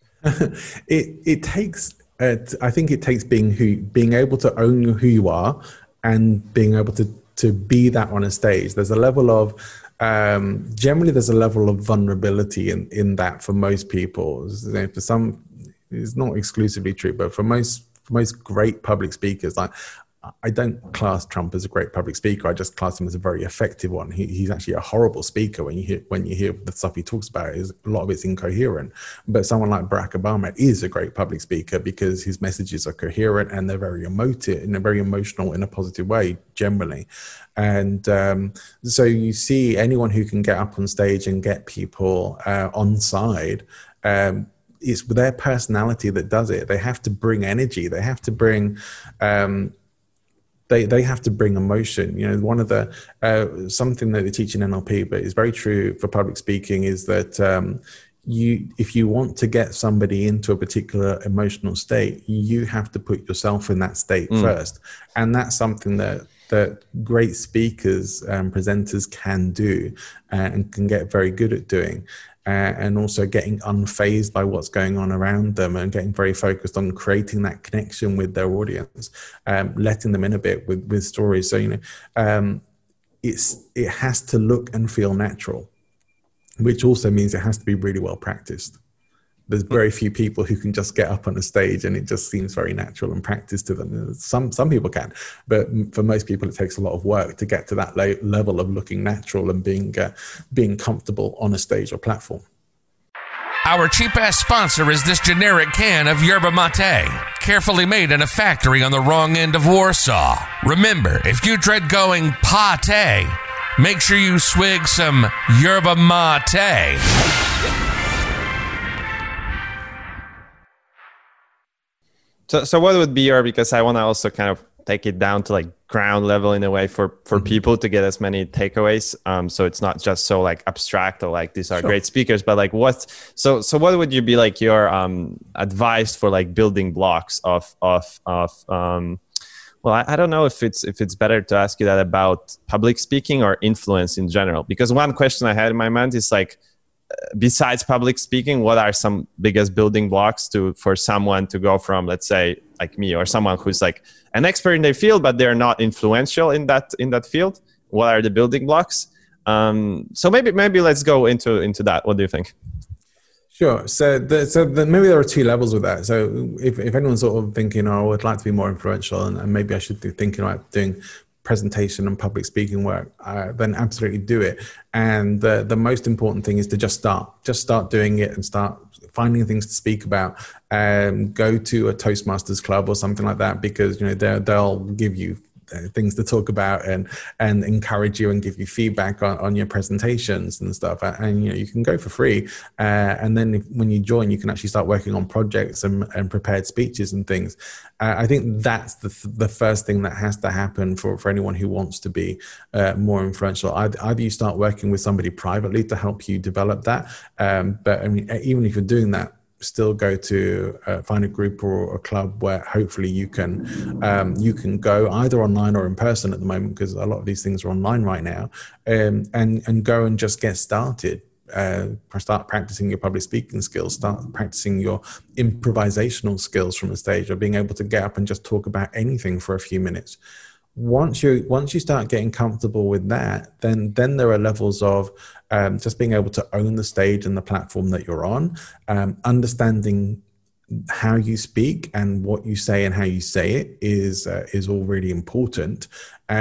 it it takes uh, I think it takes being who being able to own who you are and being able to to be that on a stage. There's a level of, um, generally there's a level of vulnerability in, in that for most people. For some, it's not exclusively true, but for most, for most great public speakers, like I don't class Trump as a great public speaker. I just class him as a very effective one. He, he's actually a horrible speaker when you hear when you hear the stuff he talks about. Is a lot of it's incoherent. But someone like Barack Obama is a great public speaker because his messages are coherent and they're very emotive and they're very emotional in a positive way generally. And um, so you see anyone who can get up on stage and get people uh, on side. Um, it's their personality that does it. They have to bring energy. They have to bring. Um, They they have to bring emotion. You know, one of the uh, something that they teach in N L P, but is very true for public speaking, is that um, you if you want to get somebody into a particular emotional state, you have to put yourself in that state mm. first, and that's something that that great speakers and presenters can do uh, and can get very good at doing. Uh, and also getting unfazed by what's going on around them and getting very focused on creating that connection with their audience, um, letting them in a bit with, with stories. So, you know, um, it's it has to look and feel natural, which also means it has to be really well practiced. There's very few people who can just get up on a stage and it just seems very natural and practiced to them. Some some people can, but for most people, it takes a lot of work to get to that le- level of looking natural and being uh, being comfortable on a stage or platform. Our cheap-ass sponsor is this generic can of yerba mate, carefully made in a factory on the wrong end of Warsaw. Remember, if you dread going pate, make sure you swig some yerba mate. So, so what would be your, because I want to also kind of take it down to like ground level in a way for, for mm-hmm. people to get as many takeaways. Um, so it's not just so like abstract or like these are sure. great speakers, but like what, so, so what would you be like your um, advice for like building blocks of, of, of, um, well, I, I don't know if it's, if it's better to ask you that about public speaking or influence in general, because one question I had in my mind is like, besides public speaking, what are some biggest building blocks to for someone to go from, let's say, like me or someone who's like an expert in their field, but they're not influential in that in that field? What are the building blocks? Um, so maybe maybe let's go into into that. What do you think? Sure. So, the, so the, maybe there are two levels with that. So, if if anyone's sort of thinking, "Oh, I'd like to be more influential," and, and maybe I should be thinking about doing presentation and public speaking work, uh, then absolutely do it. And the, the most important thing is to just start, just start doing it and start finding things to speak about. Um, go to a Toastmasters club or something like that, because, you know, they'll give you things to talk about and and encourage you and give you feedback on, on your presentations and stuff, and you know you can go for free, uh, and then if, when you join you can actually start working on projects and, and prepared speeches and things. uh, I think that's the the first thing that has to happen for for anyone who wants to be uh, more influential. Either, either you start working with somebody privately to help you develop that, um, but I mean, even if you're doing that, still go to uh, find a group or a club where hopefully you can um, you can go either online or in person at the moment, because a lot of these things are online right now, um, and and go and just get started. Uh, start practicing your public speaking skills, start practicing your improvisational skills from the stage, or being able to get up and just talk about anything for a few minutes. Once you once you start getting comfortable with that, then then there are levels of um, just being able to own the stage and the platform that you're on, um, understanding how you speak and what you say and how you say it is uh, is all really important,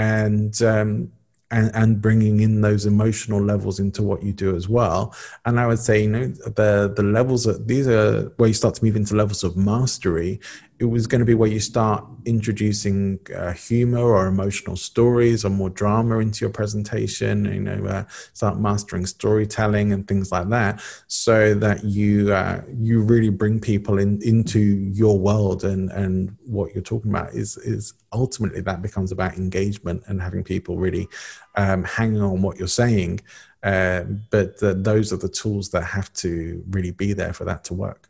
and um, and and bringing in those emotional levels into what you do as well. And I would say, you know, the the levels that these are where you start to move into levels of mastery. It was going to be where you start introducing uh, humor or emotional stories or more drama into your presentation, you know, uh, start mastering storytelling and things like that, so that you uh, you really bring people in into your world, and, and what you're talking about is, is ultimately that becomes about engagement and having people really um, hanging on what you're saying. Uh, but the, those are the tools that have to really be there for that to work.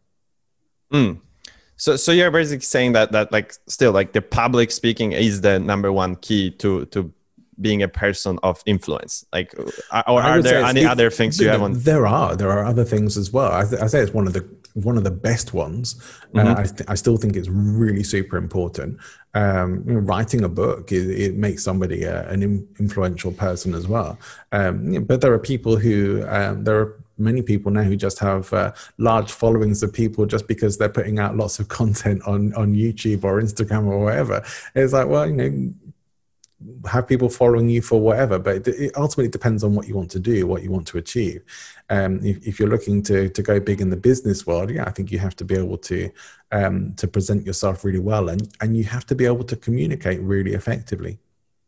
Mm. So, so you're basically saying that that like still like the public speaking is the number one key to to being a person of influence. Like, or are there any it, other things you have on? There are there are other things as well. I, th- I say it's one of the one of the best ones. Mm-hmm. Uh, I th- I still think it's really super important. Um, you know, writing a book, it, it makes somebody uh, an in- influential person as well. Um, you know, but there are people who um, there are many people now who just have uh, large followings of people just because they're putting out lots of content on, on YouTube or Instagram or whatever. It's like, well, you know, have people following you for whatever, but it ultimately depends on what you want to do, what you want to achieve. Um, if, if you're looking to to go big in the business world, yeah, I think you have to be able to um, to present yourself really well, and and you have to be able to communicate really effectively.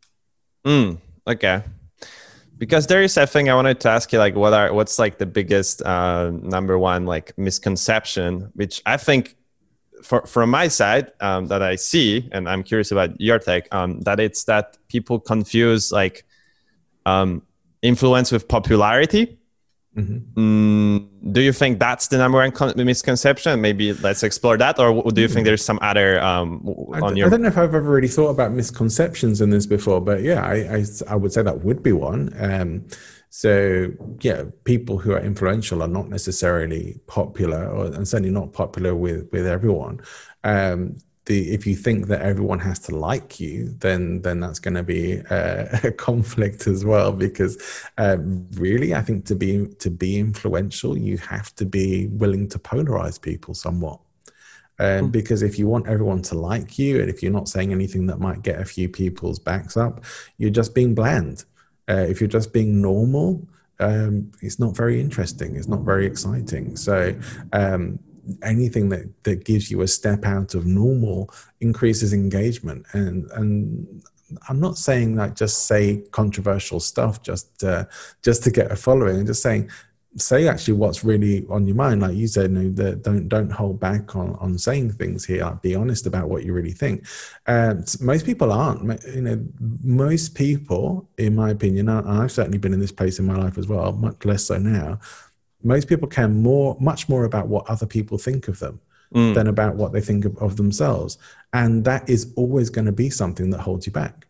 Mm, okay. Because there is a thing I wanted to ask you, like, what are what's like the biggest uh, number one like misconception, which I think for, from my side um, that I see, and I'm curious about your take, um, that it's that people confuse like um, influence with popularity. Mm-hmm. Mm, do you think that's the number one con- misconception? Maybe let's explore that, or do you think there's some other um, on I, your? I don't know if I've ever really thought about misconceptions in this before, but yeah, I I, I would say that would be one. Um, so yeah, people who are influential are not necessarily popular, or and certainly not popular with with everyone. Um, The, if you think that everyone has to like you, then then that's going to be a, a conflict as well. Because um, really, I think to be to be influential, you have to be willing to polarize people somewhat. Um, mm. Because if you want everyone to like you, and if you're not saying anything that might get a few people's backs up, you're just being bland. Uh, if you're just being normal, um, it's not very interesting. It's not very exciting. So. Um, anything that, that gives you a step out of normal increases engagement. And and I'm not saying like just say controversial stuff just uh, just to get a following. I'm just saying say actually what's really on your mind. Like you said, no, that don't don't hold back on, on saying things here. Like, be honest about what you really think. And most people aren't. You know, most people, in my opinion, and I've certainly been in this place in my life as well, much less so now. Most people care more, much more about what other people think of them mm. than about what they think of, of themselves. And that is always going to be something that holds you back.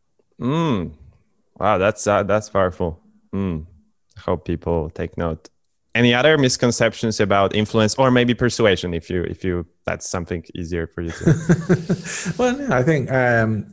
Mm. Wow, that's uh, that's powerful. Mm. I hope people take note. Any other misconceptions about influence or maybe persuasion, if you if you that's something easier for you to? Well, no, I think um,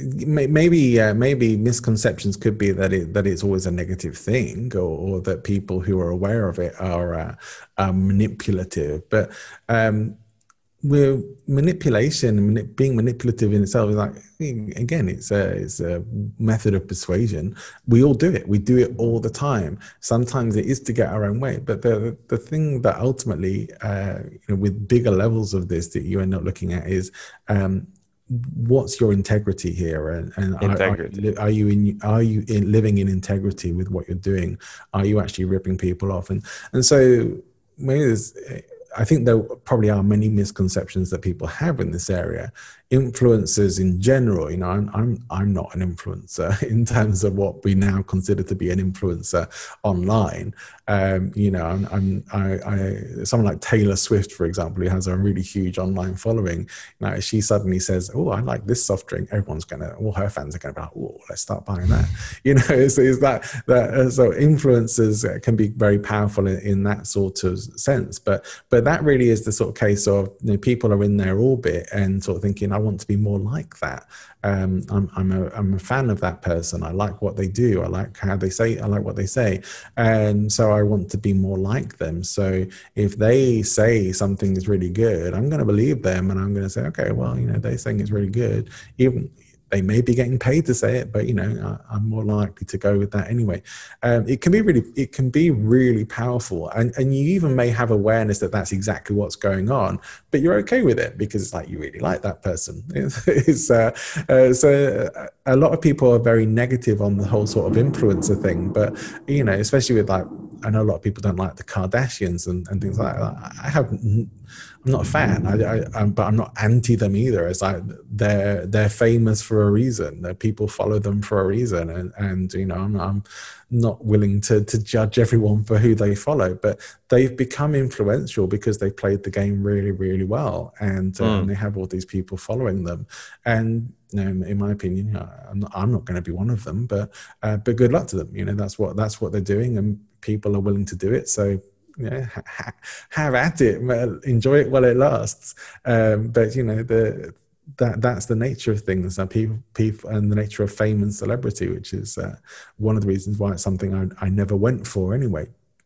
maybe uh, maybe misconceptions could be that it that it's always a negative thing, or, or that people who are aware of it are, uh, are manipulative. But um, we're, manipulation and mani- being manipulative in itself is like, again, it's a it's a method of persuasion. We all do it. We do it all the time. Sometimes it is to get our own way. But the the thing that ultimately, uh, you know, with bigger levels of this that you end up looking at is. Um, What's your integrity here, and, and integrity. Are, are you in? Are you in living in integrity with what you're doing? Are you actually ripping people off? And and so maybe there's, I think there probably are many misconceptions that people have in this area. Influencers in general, you know, I'm I'm I'm not an influencer in terms of what we now consider to be an influencer online. Um, you know, I'm, I'm I, I someone like Taylor Swift, for example, who has a really huge online following. Now, she suddenly says, "Oh, I like this soft drink," everyone's gonna, all her fans are gonna be like, "Oh, let's start buying that." You know, it's, it's that that uh, so influencers can be very powerful in, in that sort of sense. But but that really is the sort of case of, you know, people are in their orbit and sort of thinking, I want to be more like that. Um, I'm, I'm, a, I'm a fan of that person. I like what they do. I like how they say, I like what they say. And so I want to be more like them. So if they say something is really good, I'm going to believe them. And I'm going to say, okay, well, you know, they're saying it's really good. Even they may be getting paid to say it, but, you know, I, I'm more likely to go with that anyway. Um, it can be really, it can be really powerful. And, and you even may have awareness that that's exactly what's going on, but you're okay with it because it's like, you really like that person. It's, it's, uh, uh, so a lot of people are very negative on the whole sort of influencer thing, but, you know, especially with like, I know a lot of people don't like the Kardashians and, and things like that. I have, I'm not a fan, I, I, I'm, but I'm not anti them either. It's like they're they're famous for a reason. That people follow them for a reason, and and you know, I'm, I'm not willing to to judge everyone for who they follow, but they've become influential because they played the game really, really well, and, um, mm. they have all these people following them. And you know, in my opinion, I'm not, I'm not going to be one of them, but uh, but good luck to them. You know, that's what that's what they're doing, and people are willing to do it. So. Yeah, ha- have at it, enjoy it while it lasts. Um, but you know, the that that's the nature of things. Uh, people, people, and the nature of fame and celebrity, which is uh, one of the reasons why it's something I, I never went for anyway.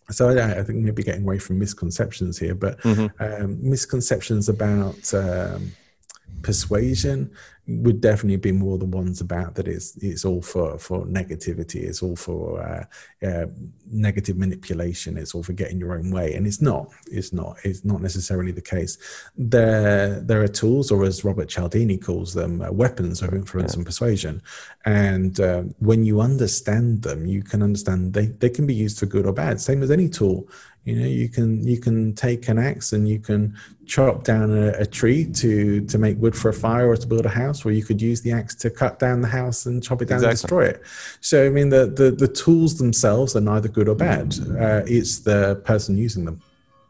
So yeah, I think maybe getting away from misconceptions here, but mm-hmm. um, misconceptions about um, persuasion would definitely be more the ones about that it's, it's all for, for negativity, it's all for uh, uh, negative manipulation, it's all for getting your own way. And it's not, it's not, it's not necessarily the case. There, there are tools, or as Robert Cialdini calls them, uh, weapons of influence yeah. and persuasion. And uh, when you understand them, you can understand they, they can be used for good or bad, same as any tool. You know, you can you can take an axe and you can chop down a, a tree to to make wood for a fire or to build a house, or you could use the axe to cut down the house and chop it down exactly. and destroy it. So I mean, the, the the tools themselves are neither good or bad. Uh, it's the person using them.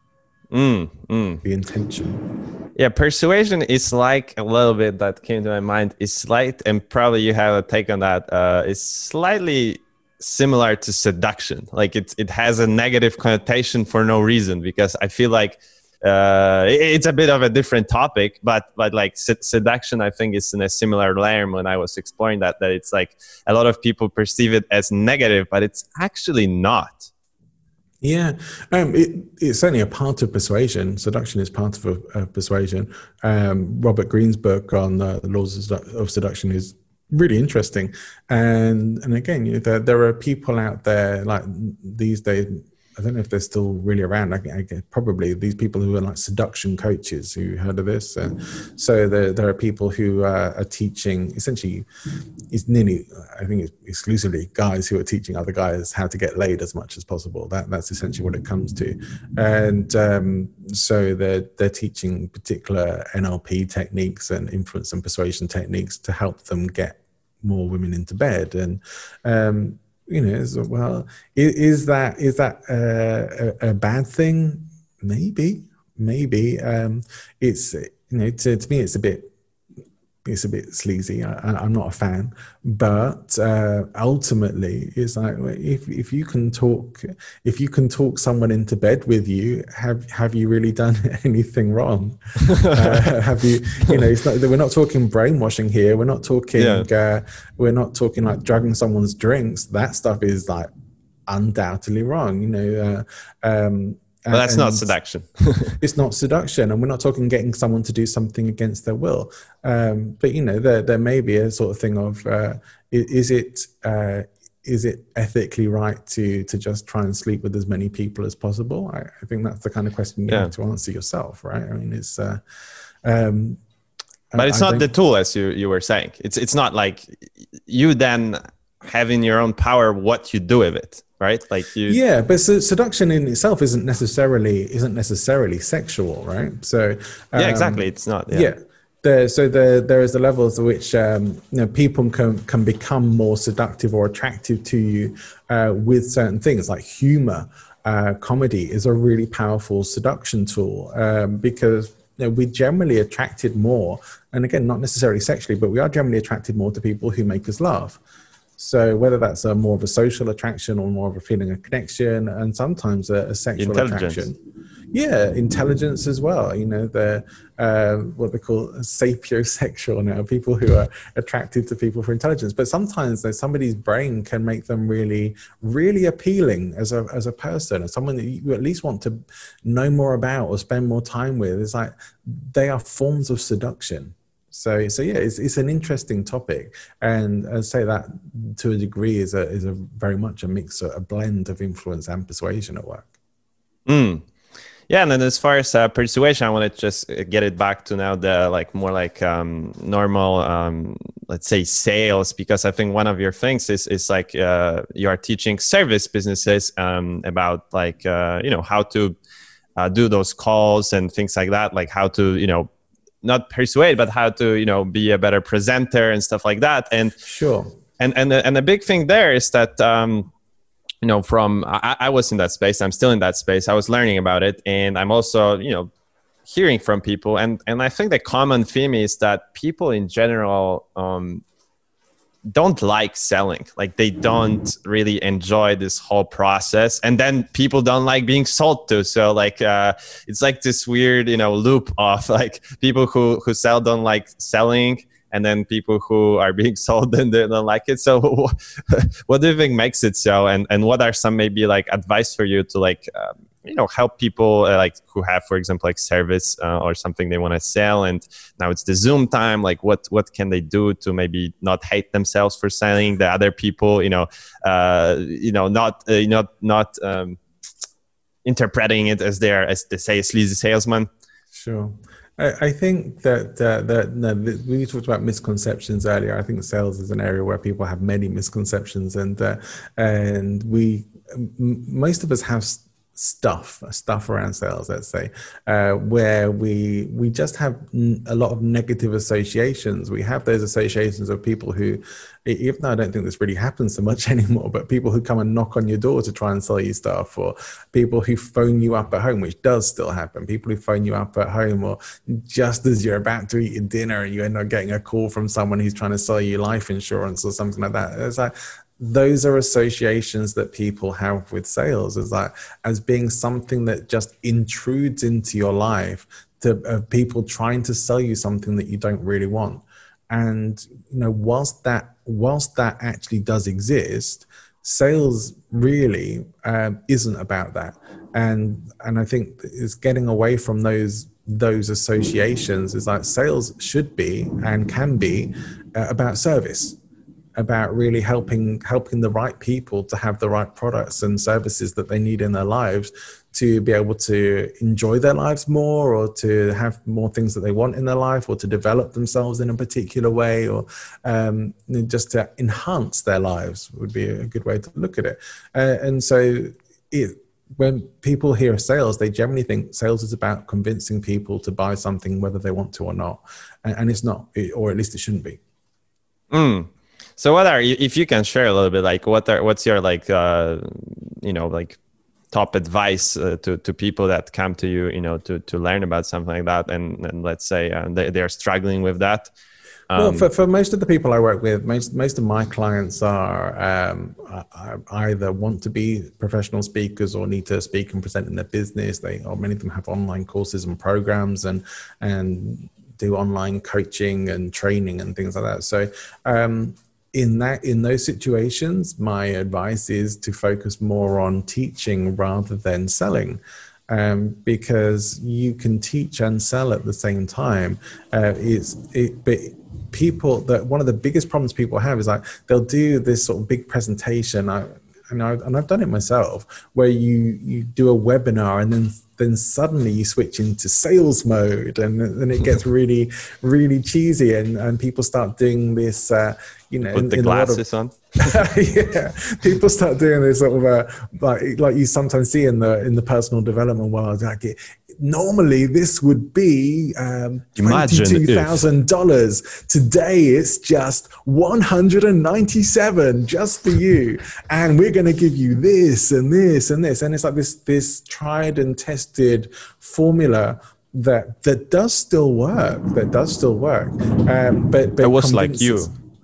Mm, mm. The intention. Yeah, persuasion is like a little bit that came to my mind. Is slight, and probably you have a take on that. Uh, it's slightly similar to seduction. Like it, it has a negative connotation for no reason, because I feel like uh, it's a bit of a different topic, but but like sed- seduction, I think is in a similar layer. When I was exploring that, that it's like a lot of people perceive it as negative, but it's actually not. Yeah, um, it, it's certainly a part of persuasion. Seduction is part of, of persuasion. Um, Robert Greene's book on uh, the laws of seduction is really interesting. And and again, you know, there, there are people out there like these days, I don't know if they're still really around. I, I, probably these people who are like seduction coaches. Who heard of this? And so there, there are people who uh, are teaching. Essentially, it's nearly, I think, it's exclusively guys who are teaching other guys how to get laid as much as possible. That that's essentially what it comes to. And um, so they're they're teaching particular N L P techniques and influence and persuasion techniques to help them get more women into bed. And um, you know, so, well, is, is that is that uh, a, a bad thing? Maybe, maybe. Um, it's you know, to, to me, it's a bit, it's a bit sleazy. I, I'm not a fan, but uh, ultimately, it's like if if you can talk, if you can talk someone into bed with you, have have you really done anything wrong? uh, have you, you know, it's not, we're not talking brainwashing here. We're not talking. Yeah. Uh, we're not talking like drugging someone's drinks. That stuff is like undoubtedly wrong. You know. Uh, um, Well, that's not seduction. It's not seduction, and we're not talking getting someone to do something against their will. Um, but you know, there there may be a sort of thing of uh, is, is it uh, is it ethically right to to just try and sleep with as many people as possible? I, I think that's the kind of question you yeah. have to answer yourself, right? I mean, it's. Uh, um, but it's I, not I the tool, as you you were saying. It's it's not like you then have in your own power what you do with it. Right, like you. Yeah, but seduction in itself isn't necessarily isn't necessarily sexual, right? So um, yeah, exactly. It's not. Yeah. yeah. There, so there, there is the levels at which um, you know, people can can become more seductive or attractive to you uh, with certain things, like humor. Uh, comedy is a really powerful seduction tool um, because you know, we're generally attracted more, and again, not necessarily sexually, but we are generally attracted more to people who make us laugh. So whether that's a more of a social attraction or more of a feeling of connection, and sometimes a, a sexual attraction. Yeah, intelligence as well. You know, they're uh, what they call sapiosexual now, people who are attracted to people for intelligence. But sometimes there's somebody's brain can make them really, really appealing as a as a person, or someone that you at least want to know more about or spend more time with. It's like they are forms of seduction. So, so yeah, it's it's an interesting topic, and I'd say that to a degree is a is a very much a mix, a blend of influence and persuasion at work. Mm. Yeah, and then as far as uh, persuasion, I want to just get it back to now the like more like um, normal, um, let's say sales, because I think one of your things is is like uh, you are teaching service businesses um, about like uh, you know how to uh, do those calls and things like that, like how to you know. not persuade, but how to, you know, be a better presenter and stuff like that. And sure. And and the, and the big thing there is that, um, you know, from I, I was in that space. I'm still in that space. I was learning about it, and I'm also, you know, hearing from people. And and I think the common theme is that people in general um, don't like selling. Like they don't really enjoy this whole process, and then people don't like being sold to. So like uh it's like this weird, you know, loop of like people who who sell don't like selling, and then people who are being sold and they don't like it. So what do you think makes it so, and and what are some maybe like advice for you to like um, you know, help people uh, like who have, for example, like service uh, or something they want to sell, and now it's the Zoom time. Like, what what can they do to maybe not hate themselves for selling the other people? You know, uh, you know, not uh, not not um, interpreting it as their, as they say, a sleazy salesman. Sure. I, I think that uh, that no, we talked about misconceptions earlier. I think sales is an area where people have many misconceptions, and uh, and we m- most of us have stuff stuff around sales, let's say, uh, where we we just have n- a lot of negative associations. We have those associations of people who, even though I don't think this really happens so much anymore, but people who come and knock on your door to try and sell you stuff, or people who phone you up at home, which does still happen. People who phone you up at home, or just as you're about to eat your dinner, you end up getting a call from someone who's trying to sell you life insurance or something like that. It's like, those are associations that people have with sales, as like as being something that just intrudes into your life, to uh, people trying to sell you something that you don't really want. And you know, whilst that whilst that actually does exist, sales really um, isn't about that. And and I think it's getting away from those those associations. Is like sales should be and can be uh, about service, about really helping helping the right people to have the right products and services that they need in their lives, to be able to enjoy their lives more, or to have more things that they want in their life, or to develop themselves in a particular way, or um, just to enhance their lives would be a good way to look at it. Uh, and so it, when people hear sales, they generally think sales is about convincing people to buy something whether they want to or not. And, and it's not, or at least it shouldn't be. Mm. So what are, if you can share a little bit, like what are, what's your like, uh, you know, like top advice uh, to, to people that come to you, you know, to, to learn about something like that. And, and let's say uh, they, they're struggling with that. Um, well, for, for most of the people I work with, most, most of my clients are um, either want to be professional speakers or need to speak and present in their business. They, or many of them have online courses and programs, and, and do online coaching and training and things like that. So, um, In that, in those situations, my advice is to focus more on teaching rather than selling, um, because you can teach and sell at the same time. Uh, it's it, but people that one of the biggest problems people have is like they'll do this sort of big presentation. I, and, I, and I've done it myself, where you you do a webinar and then. then suddenly you switch into sales mode, and then it gets really, really cheesy, and, and people start doing this, uh, you know, put in, the in glasses of, on. yeah, people start doing this sort of uh, like like you sometimes see in the in the personal development world. Like it, normally this would be um, twenty-two thousand dollars. Today it's just one hundred ninety-seven just for you, and we're going to give you this and this and this, and it's like this this tried and tested formula that that does still work. That does still work. Um, but but I was like you.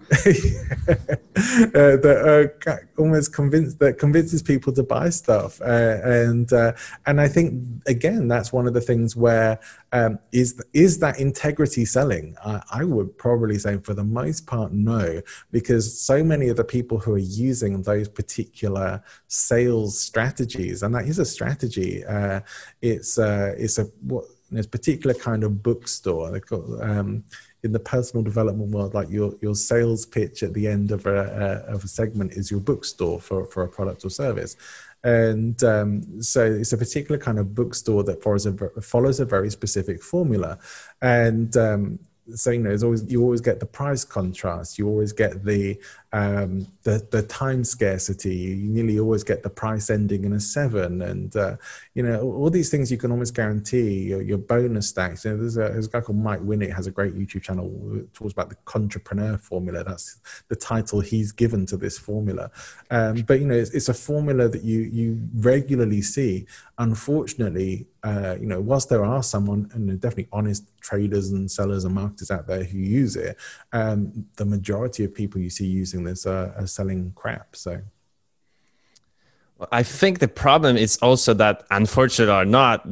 uh, that uh, almost convinced that convinces people to buy stuff, uh, and uh, and I think again that's one of the things where um, is is that integrity selling? I, I would probably say for the most part no, because so many of the people who are using those particular sales strategies, and that is a strategy. Uh, it's uh, it's a what there's a particular kind of bookstore. They call, um, in the personal development world, like your, your sales pitch at the end of a, a of a segment is your bookstore for, for a product or service. And um, so it's a particular kind of bookstore that follows a, follows a very specific formula. And um, so, you know, there's always, you always get the price contrast. You always get the, um, the, the time scarcity. You nearly always get the price ending in a seven. And, uh, you know, all these things you can almost guarantee. Your, your bonus stacks. You know, there's, a, there's a guy called Mike Winnick, has a great YouTube channel that talks about the entrepreneur formula. That's the title he's given to this formula. Um, but, you know, it's, it's a formula that you, you regularly see. Unfortunately, uh, you know, whilst there are someone, and definitely honest traders and sellers and marketers out there who use it, um, the majority of people you see using this are, are selling crap. So I think the problem is also that, unfortunately or not, this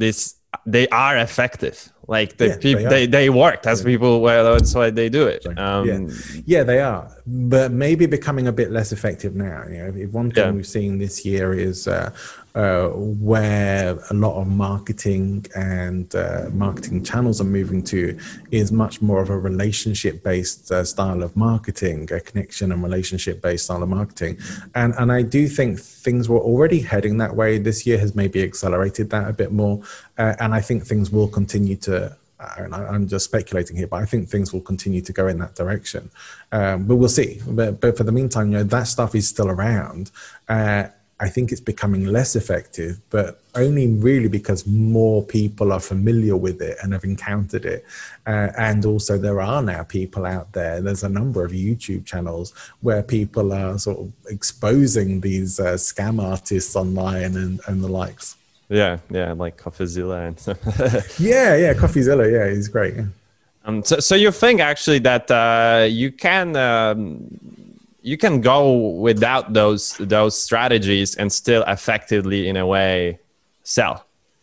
they are effective. Like the Yeah, people, they they, are. they work. That's Yeah. people. Well, that's why they do it. Um, yeah, yeah, they are, but maybe becoming a bit less effective now. You know, if one thing Yeah. we've seen this year is uh, uh, where a lot of marketing and uh, marketing channels are moving to is much more of a relationship-based uh, style of marketing, a connection and relationship-based style of marketing, and and I do think things were already heading that way. This year has maybe accelerated that a bit more, uh, and I think things will continue to. And I'm just speculating here, but I think things will continue to go in that direction. Um, but we'll see. But, but for the meantime, you know, that stuff is still around. Uh, I think it's becoming less effective, but only really because more people are familiar with it and have encountered it. Uh, and also there are now people out there, there's a number of YouTube channels where people are sort of exposing these uh, scam artists online and, and the likes. Yeah, yeah, like CoffeeZilla and stuff. yeah, yeah, CoffeeZilla, yeah, he's great. Yeah. Um, so, so you think actually that uh, you can um, you can go without those those strategies and still effectively, in a way, sell?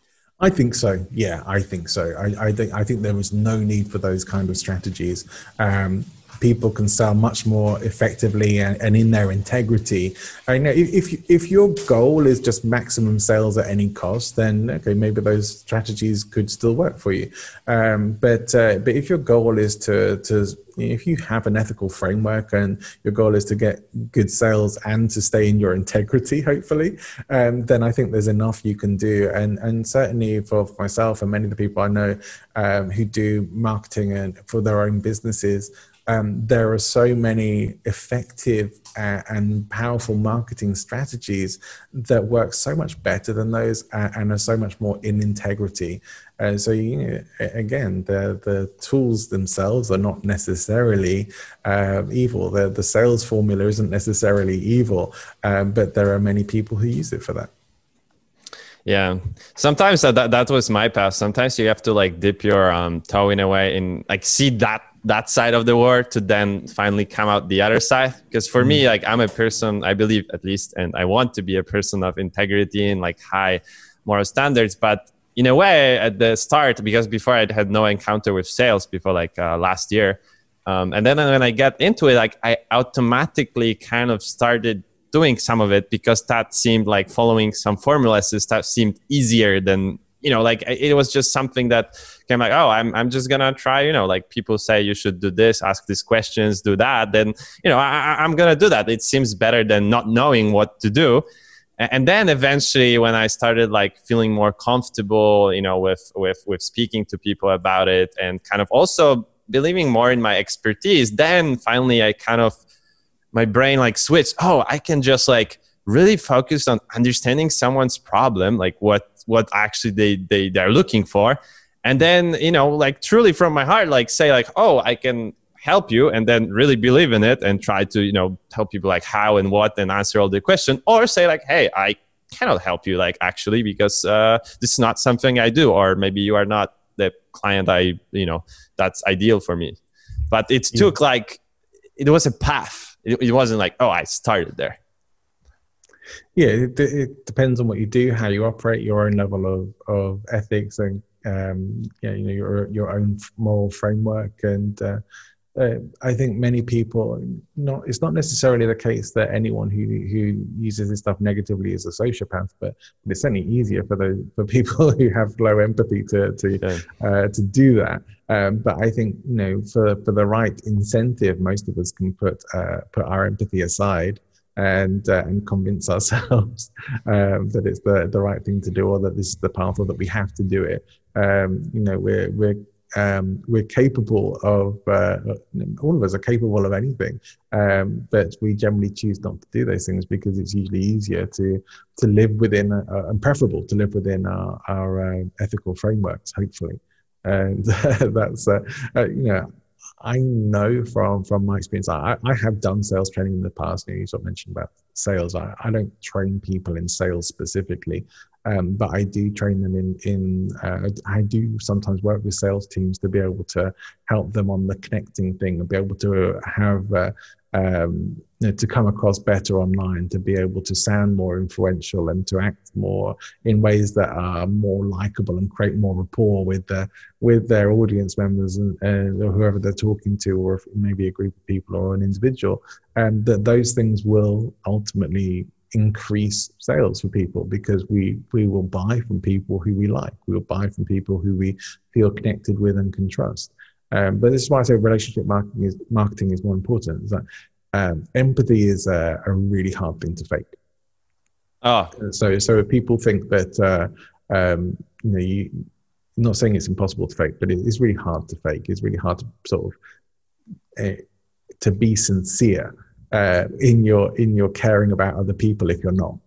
I think so. Yeah, I think so. I, I think I think there is no need for those kind of strategies. Um, people can sell much more effectively and, and in their integrity. I know if if, if your goal is just maximum sales at any cost, then okay, maybe those strategies could still work for you. Um, but uh, but if your goal is to to if you have an ethical framework and your goal is to get good sales and to stay in your integrity, hopefully, um, then I think there's enough you can do. And and certainly for myself and many of the people I know um, who do marketing and for their own businesses, Um, there are so many effective uh, and powerful marketing strategies that work so much better than those uh, and are so much more in integrity. Uh, so, you know, again, the the tools themselves are not necessarily uh, evil. The, the sales formula isn't necessarily evil, um, but there are many people who use it for that. Yeah, sometimes that, that that was my path. Sometimes you have to like dip your um, toe in a way and like see that that side of the world to then finally come out the other side. Because for me, like I'm a person, I believe at least, and I want to be a person of integrity and like high moral standards. But in a way, at the start, because before I had no encounter with sales before like uh, last year, um, and then when I get into it, like I automatically kind of started doing some of it because that seemed like following some formulas. That seemed easier than, you know, like it was just something that came like, oh, I'm I'm just gonna try, you know, like people say you should do this, ask these questions, do that. Then, you know, I, I'm gonna do that. It seems better than not knowing what to do. And then eventually when I started like feeling more comfortable, you know, with, with, with speaking to people about it and kind of also believing more in my expertise, then finally I kind of, my brain like switched. Oh, I can just like really focus on understanding someone's problem, like what what actually they they they're looking for, and then, you know, like truly from my heart, like say like, oh, I can help you, and then really believe in it and try to, you know, tell people like how and what and answer all the questions, or say like, hey, I cannot help you like actually because uh, this is not something I do, or maybe you are not the client I, you know, that's ideal for me. But it yeah. took like, it was a path. It, it wasn't like, oh, I started there. Yeah, it, it depends on what you do, how you operate, your own level of, of ethics, and um, yeah, you know, your your own moral framework. And uh, uh, I think many people, not it's not necessarily the case that anyone who who uses this stuff negatively is a sociopath, but it's certainly easier for the for people who have low empathy to to yeah. uh, to do that. Um, but I think, you know, for for the right incentive, most of us can put uh, put our empathy aside and uh, and convince ourselves um, that it's the the right thing to do, or that this is the path, or that we have to do it. Um, you know, we're we're um, we're capable of uh, all of us are capable of anything, um, but we generally choose not to do those things because it's usually easier to to live within uh, and preferable to live within our our uh, ethical frameworks, hopefully. And that's uh, uh, you know. I know from, from my experience, I, I have done sales training in the past. You know, you sort of mentioned about sales. I, I don't train people in sales specifically, um, but I do train them in, in uh, I do sometimes work with sales teams to be able to help them on the connecting thing and be able to have uh, um, you know, to come across better online, to be able to sound more influential and to act more in ways that are more likable and create more rapport with the, with their audience members and, and or whoever they're talking to, or if maybe a group of people or an individual, and that those things will ultimately increase sales for people, because we we will buy from people who we like. We'll buy from people who we feel connected with and can trust. Um, but this is why I say relationship marketing is marketing is more important. Is that um, empathy is a, a really hard thing to fake. Oh, so so if people think that uh, um, you know, you, I'm not saying it's impossible to fake, but it is really hard to fake. It's really hard to sort of uh, to be sincere uh, in your in your caring about other people if you're not.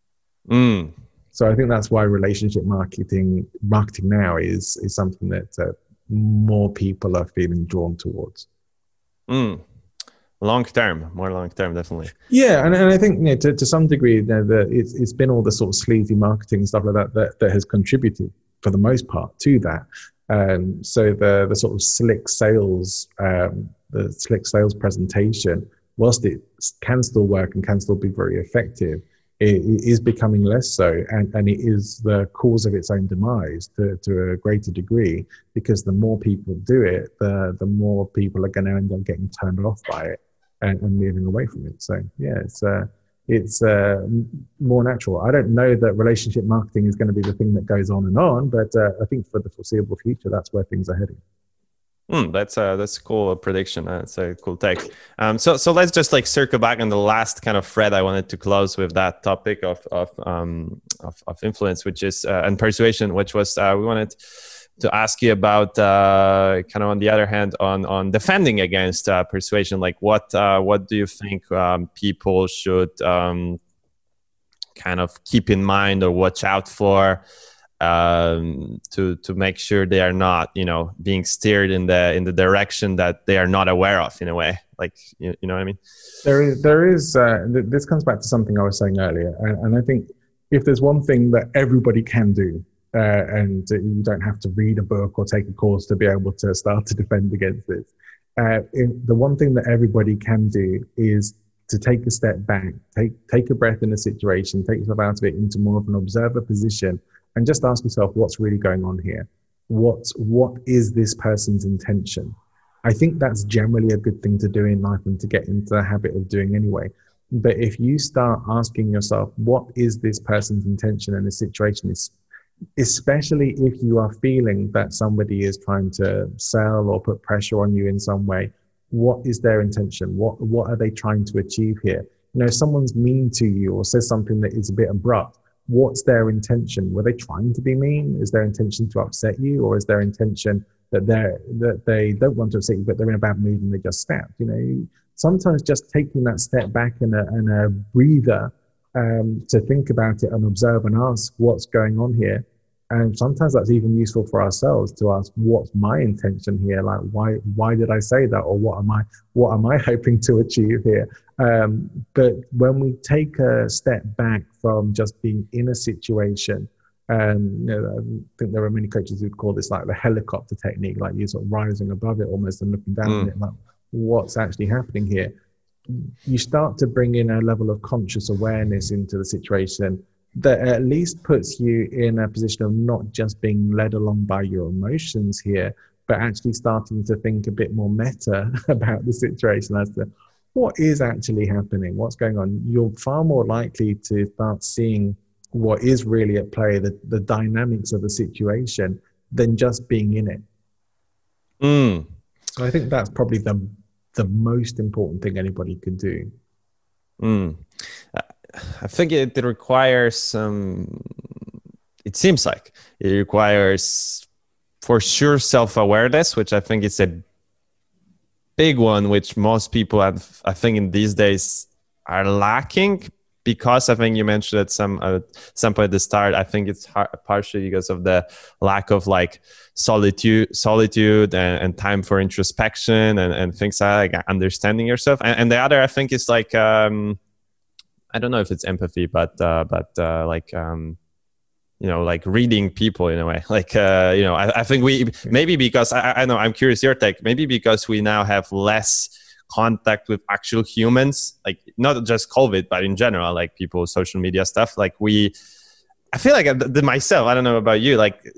Mm. So I think that's why relationship marketing marketing now is is something that uh, more people are feeling drawn towards. Mm. Long term, more long term, definitely. Yeah, and, and I think, you know, to, to some degree, you know, the, it's, it's been all the sort of sleazy marketing and stuff like that, that that has contributed for the most part to that. Um, so the the sort of slick sales, um, the slick sales presentation, whilst it can still work and can still be very effective, it, it is becoming less so, and, and it is the cause of its own demise to, to a greater degree, because the more people do it, the the more people are going to end up getting turned off by it and, and moving away from it. So yeah, it's uh, it's uh, more natural. I don't know that relationship marketing is going to be the thing that goes on and on, but uh, I think for the foreseeable future, that's where things are heading. Mm, that's a that's a cool prediction. That's a cool take. Um, so so let's just like circle back on the last kind of thread I wanted to close with, that topic of of um of, of influence, which is uh, and persuasion, which was uh, we wanted to ask you about uh, kind of on the other hand on on defending against uh, persuasion. Like what uh, what do you think um, people should um, kind of keep in mind or watch out for? Um, to to make sure they are not, you know, being steered in the in the direction that they are not aware of, in a way, like you, you know what I mean? There is there is uh, th- this comes back to something I was saying earlier, and, and I think if there's one thing that everybody can do, uh, and you don't have to read a book or take a course to be able to start to defend against this, uh, the one thing that everybody can do is to take a step back, take take a breath in a situation, take yourself out of it into more of an observer position, and just ask yourself, what's really going on here? What's, what is this person's intention? I think that's generally a good thing to do in life and to get into the habit of doing anyway. But if you start asking yourself, what is this person's intention in this situation, is especially if you are feeling that somebody is trying to sell or put pressure on you in some way, what is their intention? What, what are they trying to achieve here? You know, if someone's mean to you or says something that is a bit abrupt, what's their intention? Were they trying to be mean? Is their intention to upset you, or is their intention that they're that they don't want to upset you, but they're in a bad mood and they just snapped? You know, sometimes just taking that step back and a, and a breather um, to think about it and observe and ask what's going on here. And sometimes that's even useful for ourselves to ask, what's my intention here? Like, why why did I say that, or what am I what am I hoping to achieve here? Um, but when we take a step back from just being in a situation, um, you know, I think there are many coaches who call this like the helicopter technique, like you're sort of rising above it almost and looking down mm. at it, like what's actually happening here. You start to bring in a level of conscious awareness into the situation that at least puts you in a position of not just being led along by your emotions here, but actually starting to think a bit more meta about the situation as to what is actually happening, what's going on. You're far more likely to start seeing what is really at play, the, the dynamics of the situation, than just being in it. Mm. So I think that's probably the the most important thing anybody could do. Mm. I think it, it requires some, it seems like it requires for sure self-awareness, which I think is a big one, which most people have, I think in these days are lacking, because I think you mentioned at some uh, some point at the start, I think it's hard, partially because of the lack of like solitude solitude and, and time for introspection and, and things like, like understanding yourself. And, and the other, I think, is like, um, I don't know if it's empathy, but uh, but uh, like um, you know, like reading people in a way. Like uh, you know, I, I think we maybe because I, I know I'm curious your take. Maybe because we now have less contact with actual humans, like not just COVID, but in general, like people, social media stuff. Like we, I feel like I, myself, I don't know about you, like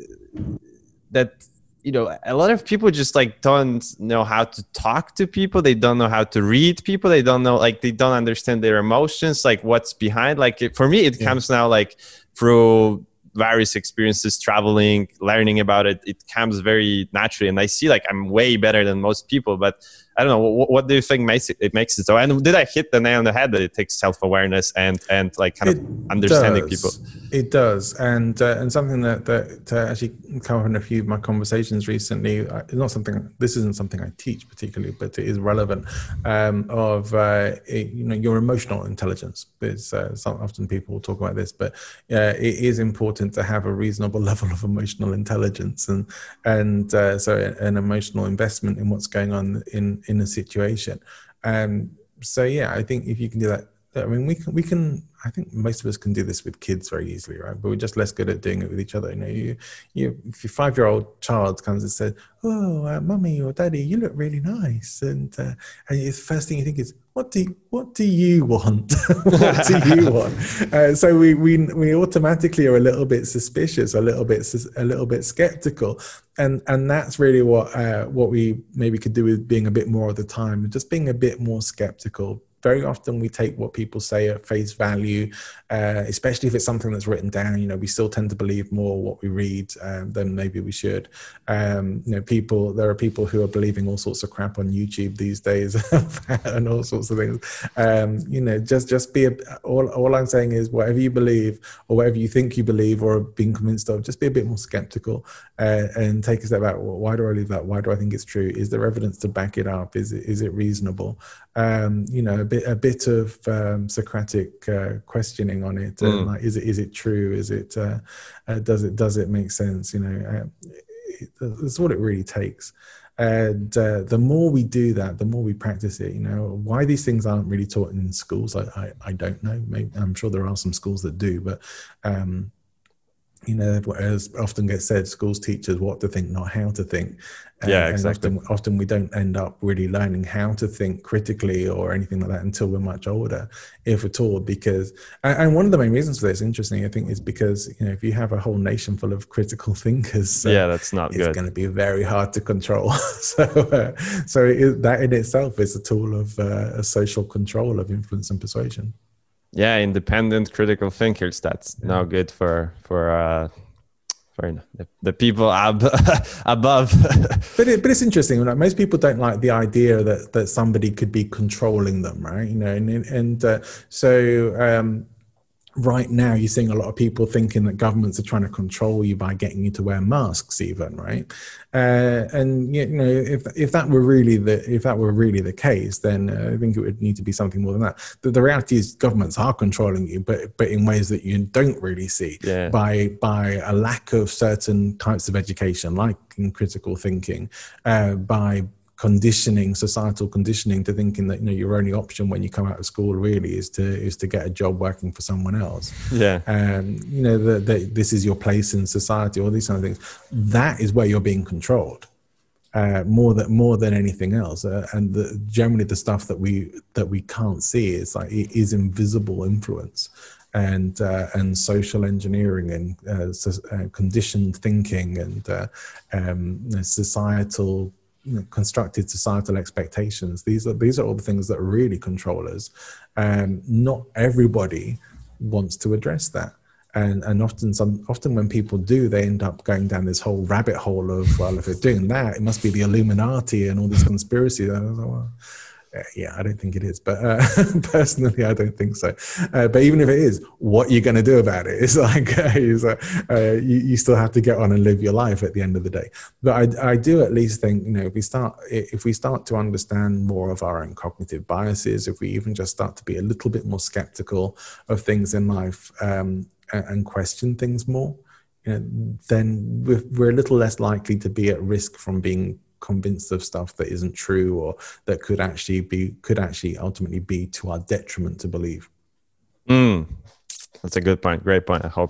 that, you know, a lot of people just like don't know how to talk to people. They don't know how to read people. They don't know, like, they don't understand their emotions, like what's behind. Like it, for me, it yeah. comes now like through various experiences, traveling, learning about it. It comes very naturally. And I see like I'm way better than most people, but I don't know. What, what do you think makes it, it makes it so? And did I hit the nail on the head that it takes self-awareness and, and like kind it of understanding does. people? It does. And uh, and something that, that uh, actually come up in a few of my conversations recently, uh, not something, this isn't something I teach particularly, but it is relevant, um, of, uh, it, you know, your emotional intelligence. It's, uh, some, often people will talk about this, but uh, it is important to have a reasonable level of emotional intelligence and, and uh, so an emotional investment in what's going on in, in a situation. Um, so yeah, I think if you can do that, I mean, we can, we can, I think most of us can do this with kids very easily, right? But we're just less good at doing it with each other. You know, you, you if your five-year-old child comes and says, "Oh, uh, mummy or daddy, you look really nice," and uh, and the first thing you think is, "What do you, what do you want? What do you want?" Uh, so we we we automatically are a little bit suspicious, a little bit a little bit skeptical, and and that's really what uh, what we maybe could do with being a bit more of the time, just being a bit more skeptical. Very often we take what people say at face value, uh, especially if it's something that's written down. You know, we still tend to believe more what we read um, than maybe we should. Um, you know, people, there are people who are believing all sorts of crap on YouTube these days and all sorts of things. Um, you know, just just be, a, all, all I'm saying is whatever you believe or whatever you think you believe or are being convinced of, just be a bit more skeptical uh, and take a step back. Well, why do I believe that? Why do I think it's true? Is there evidence to back it up? Is it, is it reasonable? Um, you know, a bit, a bit of um, Socratic uh, questioning on it. Mm. Like, is it, is it true? Is it, uh, uh, does it, does it make sense? You know, uh, it, that's what it really takes. And uh, the more we do that, the more we practice it. You know, why these things aren't really taught in schools, I, I, I don't know. Maybe, I'm sure there are some schools that do, but um, you know, as often gets said, schools teach us what to think, not how to think. Uh, yeah, exactly. And often, often we don't end up really learning how to think critically or anything like that until we're much older, if at all. Because, and one of the main reasons for this, interesting, I think, is because, you know, if you have a whole nation full of critical thinkers, uh, yeah, that's not it's good. It's going to be very hard to control. so, uh, so it, that in itself is a tool of uh, a social control of influence and persuasion. Yeah, independent critical thinkers. That's yeah. no good for for uh, for the, the people ab- above. but it, but it's interesting. Like, most people don't like the idea that that somebody could be controlling them, right? You know, and and uh, so. Um, Right now, you're seeing a lot of people thinking that governments are trying to control you by getting you to wear masks, even, right? Uh, and you know, if if that were really the if that were really the case, then uh, I think it would need to be something more than that. The, the reality is, governments are controlling you, but but in ways that you don't really see yeah. by by a lack of certain types of education, like in critical thinking, uh, by conditioning, societal conditioning to thinking that, you know, your only option when you come out of school really is to is to get a job working for someone else. Yeah. And you know that this is your place in society, all these kind of things. That is where you're being controlled uh, more than more than anything else. Uh, and the, generally, the stuff that we that we can't see is like it is invisible influence. And uh, and social engineering and uh, so, uh, conditioned thinking and uh, um, societal. You know, constructed societal expectations. These are these are all the things that really control us. And not everybody wants to address that. And and often some often when people do, they end up going down this whole rabbit hole of, well, if they're doing that, it must be the Illuminati and all these conspiracies. I was like, well, yeah, I don't think it is, but uh, personally, I don't think so. Uh, but even if it is, what you're going to do about it? It's like, uh, it's like uh, you, you still have to get on and live your life at the end of the day. But I, I do at least think, you know, if we start, if we start to understand more of our own cognitive biases, if we even just start to be a little bit more skeptical of things in life um, and, and question things more, you know, then we're, we're a little less likely to be at risk from being convinced of stuff that isn't true or that could actually be could actually ultimately be to our detriment to believe. Mm, that's a good point. Great point. How people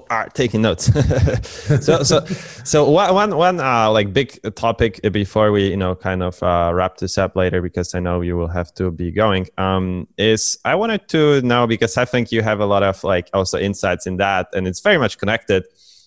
people are taking notes. so, so, so one, one, uh, like big topic before we, you know, kind of uh, wrap this up later, because I know you will have to be going. Um, is I wanted to know, because I think you have a lot of like also insights in that, and it's very much connected.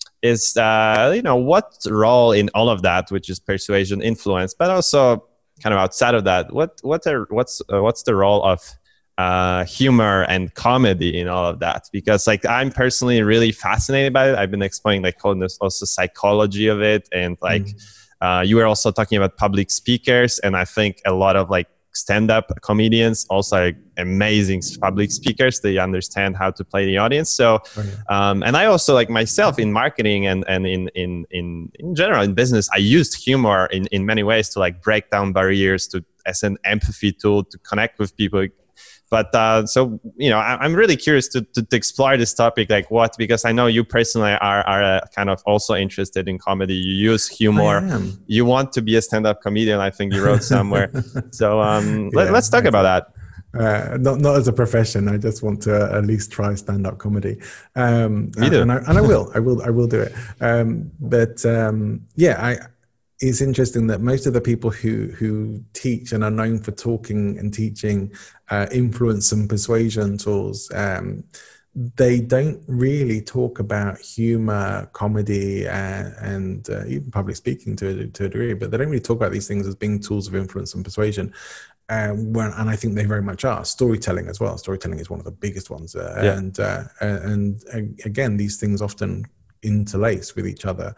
Is uh, you know, what role in all of that, which is persuasion, influence, but also kind of outside of that, what what are what's uh, what's the role of uh, humor and comedy in all of that? Because like I'm personally really fascinated by it. I've been exploring like also psychology of it, and like mm. uh, you were also talking about public speakers, and I think a lot of like stand-up comedians also are amazing public speakers. They understand how to play the audience. So, oh, yeah. um, and I also like myself in marketing and, and in, in, in, in general in business, I used humor in, in many ways to like break down barriers, to as an empathy tool to connect with people. But uh, so, you know, I, I'm really curious to, to, to explore this topic, like what, because I know you personally are, are uh, kind of also interested in comedy. You use humor. You want to be a stand-up comedian, I think you wrote somewhere. so um, yeah, let, let's talk about that. Uh, not not as a profession. I just want to at least try stand-up comedy. Um, Me too. And I, and I will. I will. I will do it. Um, but um, yeah, I. It's interesting that most of the people who who teach and are known for talking and teaching uh, influence and persuasion tools, um, they don't really talk about humor, comedy, and, and uh, even public speaking to a, to a degree, but they don't really talk about these things as being tools of influence and persuasion. Um, when, and I think they very much are. Storytelling as well. Storytelling is one of the biggest ones. Uh, yeah. And uh, and uh, again, these things often interlace with each other.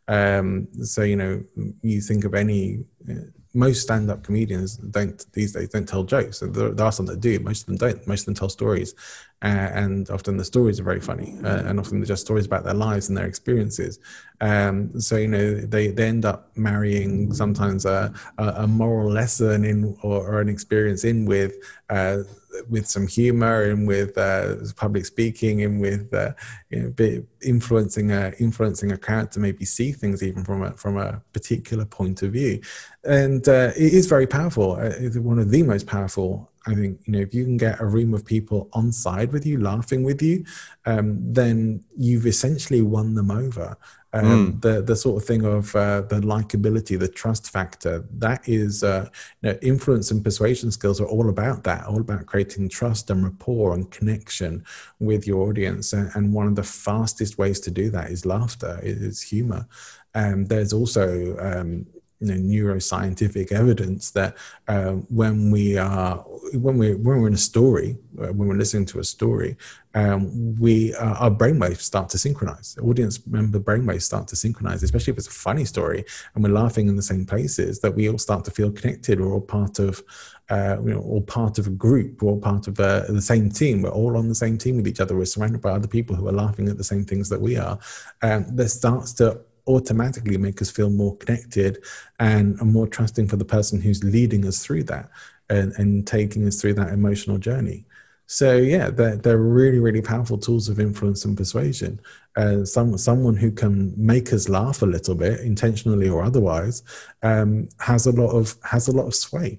Um, so, you know, you think of any, uh, most stand-up comedians don't these days don't tell jokes. So there, there are some that do. Most of them don't. Most of them tell stories, uh, and often the stories are very funny, uh, and often they're just stories about their lives and their experiences. Um, so, you know, they, they end up marrying sometimes a, a, a moral lesson in or, or an experience in with uh, with some humor and with uh, public speaking and with uh, you know, bit influencing a influencing a crowd to maybe see things even from a from a particular point of view. And uh, it is very powerful. It's one of the most powerful. I think, you know, if you can get a room of people on side with you, laughing with you, um, then you've essentially won them over. Um, mm. The the sort of thing of uh, the likability, the trust factor, that is, uh, you know, influence and persuasion skills are all about that, all about creating trust and rapport and connection with your audience. And, and one of the fastest ways to do that is laughter, is humor. Um, there's also um, you know, neuroscientific evidence that uh, when we are when we when we're in a story, uh, when we're listening to a story, um, we uh, our brainwaves start to synchronize. Audience member brainwaves start to synchronize, especially if it's a funny story and we're laughing in the same places. That we all start to feel connected. We're all part of, uh, you know, all part of a group. We're all part of uh, the same team. We're all on the same team with each other. We're surrounded by other people who are laughing at the same things that we are. Um, that starts to automatically make us feel more connected and more trusting for the person who's leading us through that and, and taking us through that emotional journey. So yeah, they're, they're really, really powerful tools of influence and persuasion. Uh, some, someone who can make us laugh a little bit, intentionally or otherwise, um, has a lot of has a lot of sway.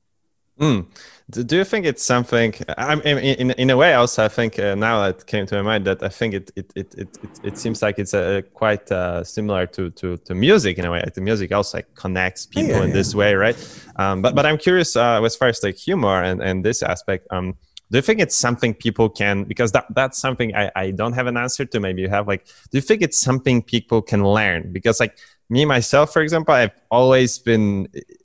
Mm. Do you think it's something? I'm in in, in a way. Also, I think uh, now that came to my mind that I think it it it it, it, it seems like it's a, quite uh, similar to, to to music in a way. The music also like, connects people yeah, in yeah. this way, right? Um, but but I'm curious uh, as far as like humor and, and this aspect. Um, do you think it's something people can? Because that that's something I, I don't have an answer to. Maybe you have. Like, do you think it's something people can learn? Because like me myself, for example, I've always been.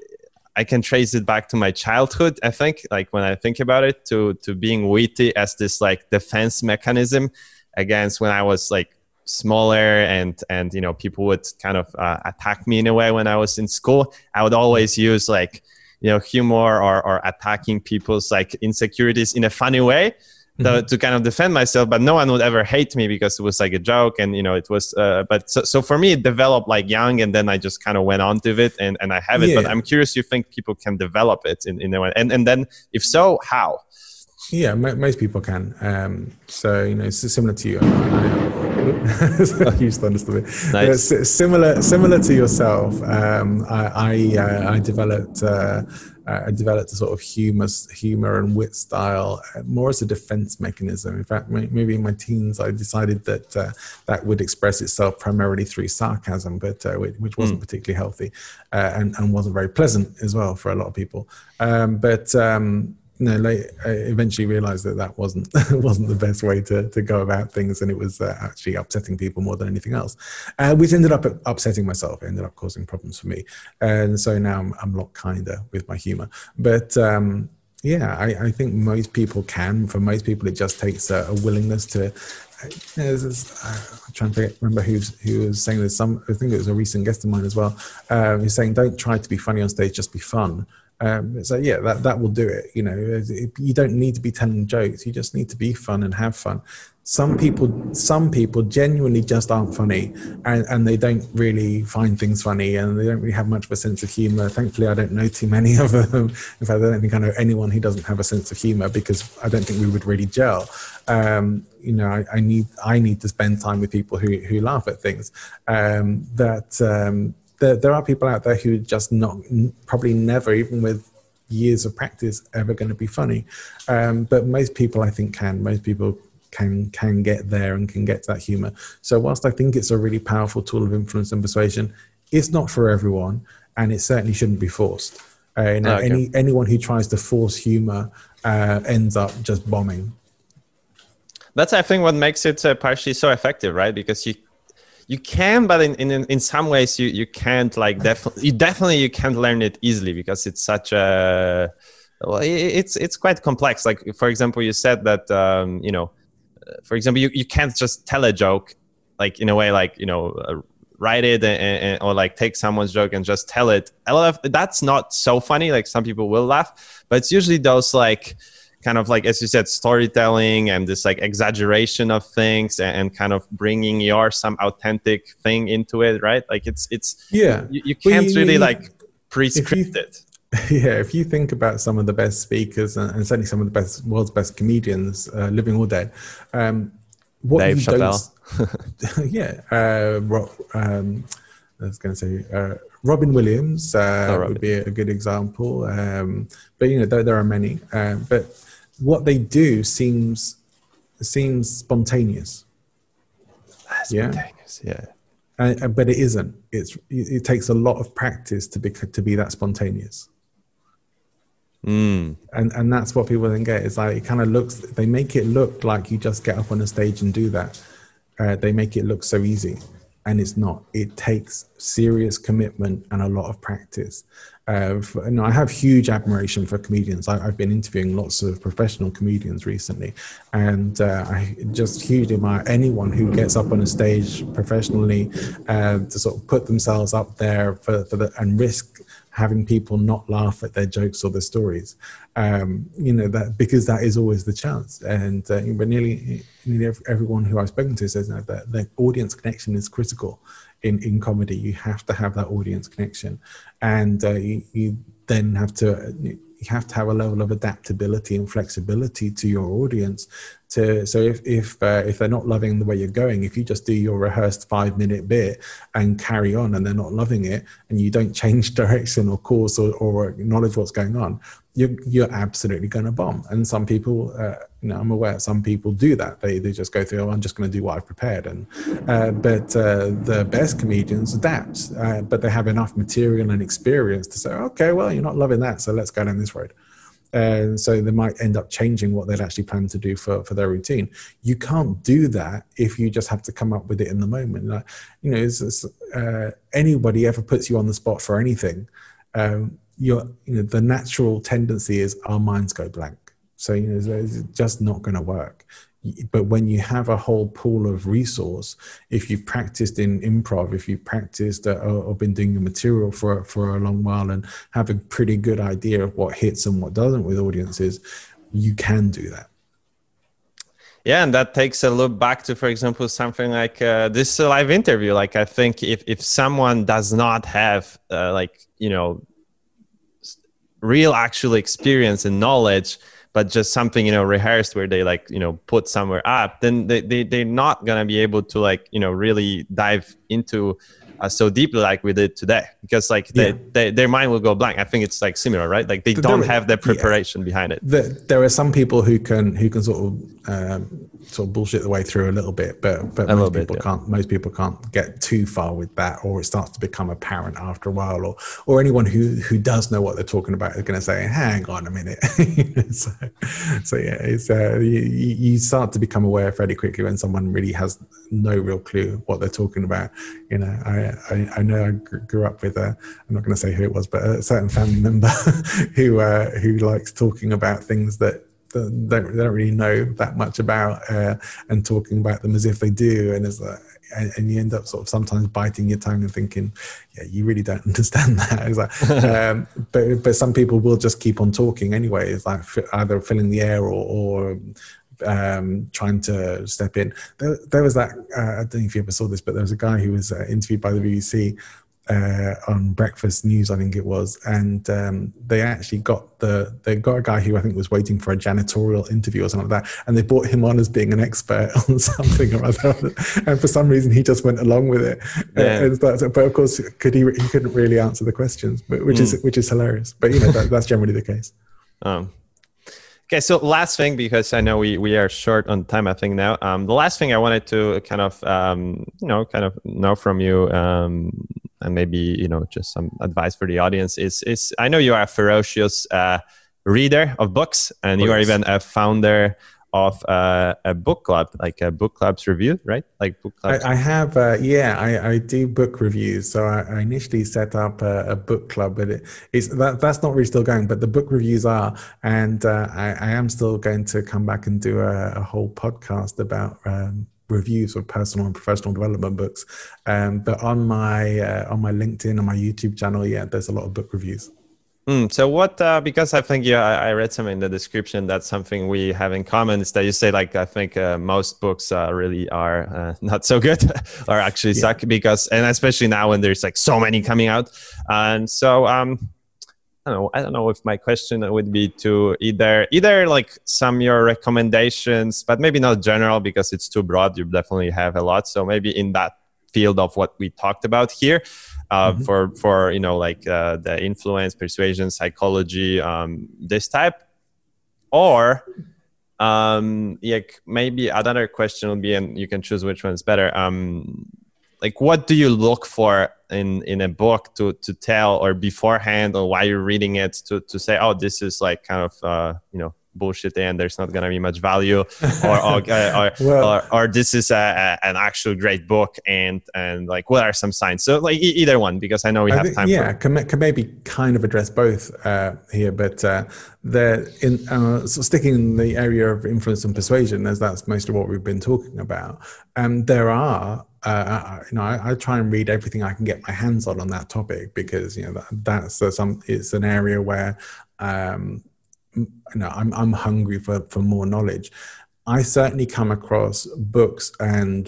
I can trace it back to my childhood, I think, like when I think about it, to to being witty as this like defense mechanism against when I was like smaller and, and you know, people would kind of uh, attack me in a way when I was in school. I would always use like, you know, humor or, or attacking people's like insecurities in a funny way. To, mm-hmm. to kind of defend myself, but no one would ever hate me because it was like a joke, and you know it was. Uh, but so, so for me, it developed like young, and then I just kind of went on to it, and, and I have it. Yeah. But I'm curious, you think people can develop it in, in a way, and and then if so, how? Yeah, m- most people can. Um, so you know, it's similar to you. I used to understand it. Nice. Uh, similar, similar to yourself. Um, I I, uh, I developed. Uh, uh, I developed a sort of humor, humor and wit style, uh, more as a defense mechanism. In fact, maybe in my teens, I decided that uh, that would express itself primarily through sarcasm, but uh, which wasn't mm. particularly healthy uh, and, and wasn't very pleasant as well for a lot of people. Um, but um, no, like, I eventually realized that that wasn't wasn't the best way to, to go about things, and it was uh, actually upsetting people more than anything else, uh, which ended up upsetting myself. It ended up causing problems for me, and so now I'm, I'm a lot kinder with my humor. But um, yeah, I, I think most people can. For most people, it just takes a, a willingness to. You know, this, uh, I'm trying to remember who's, who was saying this. Some, I think it was a recent guest of mine as well. Uh, he's saying, "Don't try to be funny on stage; just be fun." Um, so yeah, that, that will do it. You know, it, you don't need to be telling jokes. You just need to be fun and have fun. Some people, some people genuinely just aren't funny, and, and they don't really find things funny, and they don't really have much of a sense of humor. Thankfully, I don't know too many of them. In fact, I don't think I know anyone who doesn't have a sense of humor, because I don't think we would really gel. Um, you know, I, I need I need to spend time with people who who laugh at things. Um, that um, there, there are people out there who just not probably never, even with years of practice, ever going to be funny. Um, but most people, I think, can. Most people can can get there and can get to that humor. So whilst I think it's a really powerful tool of influence and persuasion, it's not for everyone, and it certainly shouldn't be forced. Uh, you know, okay. any anyone who tries to force humor uh, ends up just bombing. That's, I think, what makes it uh, partially so effective, right? Because you you can, but in in, in some ways you you can't like definitely you definitely you can't learn it easily, because it's such a well, it's it's quite complex. Like, for example, you said that um, you know, for example, you, you can't just tell a joke like in a way like, you know, uh, write it and, and, or like take someone's joke and just tell it. A lot of that's not so funny. Like, some people will laugh, but it's usually those like kind of like, as you said, storytelling and this like exaggeration of things, and, and kind of bringing your some authentic thing into it, right? Like it's it's yeah you, you can't well, you, really like prescript you, it. Yeah, if you think about some of the best speakers and, and certainly some of the best world's best comedians, uh, living or dead, um, what Dave you Chappelle. Don't, yeah, uh, um, I was going to say uh, Robin Williams uh, oh, Robin. would be a good example, um, but you know there, there are many. Uh, but what they do seems seems spontaneous. Spontaneous, yeah. yeah. Uh, but it isn't. It's it takes a lot of practice to be to be that spontaneous. Mm. And and that's what people then get. It's like it kind of looks. They make it look like you just get up on a stage and do that. Uh, they make it look so easy, and it's not. It takes serious commitment and a lot of practice. Uh, for, you know, I have huge admiration for comedians. I, I've been interviewing lots of professional comedians recently, and uh, I just hugely admire anyone who gets up on a stage professionally uh, to sort of put themselves up there for, for the, and risk having people not laugh at their jokes or their stories. Um, you know, that because that is always the chance. And uh, but nearly, nearly everyone who I've spoken to says that the audience connection is critical. In, in comedy, you have to have that audience connection, and uh, you, you then have to you have to have a level of adaptability and flexibility to your audience. To so if if uh, if they're not loving the way you're going, if you just do your rehearsed five minute bit and carry on, and they're not loving it, and you don't change direction or course or, or acknowledge what's going on, you're you're absolutely going to bomb. And some people, uh, you know, I'm aware some people do that. They they just go through, oh, I'm just going to do what I've prepared. And uh, but uh, the best comedians adapt, uh, but they have enough material and experience to say, okay, well, you're not loving that, so let's go down this road. And so they might end up changing what they'd actually planned to do for, for their routine. You can't do that if you just have to come up with it in the moment. Like, you know, it's, it's, uh, anybody ever puts you on the spot for anything, um, you're, you know, the natural tendency is our minds go blank. So, you know, it's just not going to work. But when you have a whole pool of resource, if you've practiced in improv, if you've practiced uh, or, or been doing your material for, for a long while and have a pretty good idea of what hits and what doesn't with audiences, you can do that. Yeah, and that takes a look back to, for example, something like uh, this live interview. Like, I think if, if someone does not have, uh, like, you know, real actual experience and knowledge, but just something, you know, rehearsed where they like, you know, put somewhere up, then they, they, they're not going to be able to like, you know, really dive into uh, so deeply like we did today, because like they, Yeah. they, their mind will go blank. I think it's like similar, right? Like they don't There- have the preparation yeah. behind it. The, there are some people who can who can sort of um, sort of bullshit the way through a little bit, but but A most little people bit, yeah. can't. Most people can't get too far with that, or it starts to become apparent after a while. Or or anyone who who does know what they're talking about is going to say, "Hang on a minute." so, so yeah, it's uh, you, you start to become aware fairly quickly when someone really has no real clue what they're talking about. You know, I I, I know I grew up with a, I'm not going to say who it was, but a certain family member who uh, who likes talking about things that don't, they don't really know that much about, uh, and talking about them as if they do, and it's like, and, and you end up sort of sometimes biting your tongue and thinking, yeah, you really don't understand that. It's like, um, but but some people will just keep on talking anyway. It's like either filling the air or, or um, trying to step in. There, there was that, uh, I don't know if you ever saw this, but there was a guy who was uh, interviewed by the B B C uh, on Breakfast News, I think it was, and um, they actually got the they got a guy who I think was waiting for a janitorial interview or something like that, and they brought him on as being an expert on something or other, and for some reason he just went along with it. Yeah. And that, but of course, could he he couldn't really answer the questions, but which mm. is which is hilarious. But you know that, that's generally the case. Um. Okay, so last thing, because I know we, we are short on time, I think now. Um, the last thing I wanted to kind of, um, you know, kind of know from you, um, and maybe, you know, just some advice for the audience is, is I know you are a ferocious uh, reader of books, and you are even a founder of uh, a book club, like a book club's review, right? Like book clubs. I, I have, uh, yeah, I, I do book reviews. So I, I initially set up a, a book club, but it, it's that that's not really still going. But the book reviews are, and uh, I, I am still going to come back and do a, a whole podcast about um, reviews of personal and professional development books. Um, but on my uh, on my LinkedIn, on my YouTube channel, yeah, there's a lot of book reviews. Mm, so what, uh, because I think, yeah, I, I read some in the description, that's something we have in common, is that you say, like, I think uh, most books uh, really are uh, not so good or actually yeah. suck, because, and especially now when there's like so many coming out. And so, um, I don't know, I don't know if my question would be to either, either like some your recommendations, but maybe not general because it's too broad. You definitely have a lot. So maybe in that field of what we talked about here, Uh, mm-hmm. for, for, you know, like uh, the influence, persuasion, psychology, um, this type. Or um, like maybe another question will be, and you can choose which one is better. Um, like, what do you look for in, in a book to, to tell, or beforehand, or while you're reading it, to, to say, oh, this is like kind of, uh, you know, bullshit and there's not going to be much value, or or, or, well, or, or this is a, a, an actual great book, and and like what are some signs? So like e- either one, because I know we I have think, time yeah for can, can maybe kind of address both uh here, but uh the in uh so sticking in the area of influence and persuasion, as that's most of what we've been talking about, um there are uh you know I, I try and read everything I can get my hands on on that topic, because you know that, that's uh, some it's an area where um you know, I'm I'm hungry for, for more knowledge. I certainly come across books and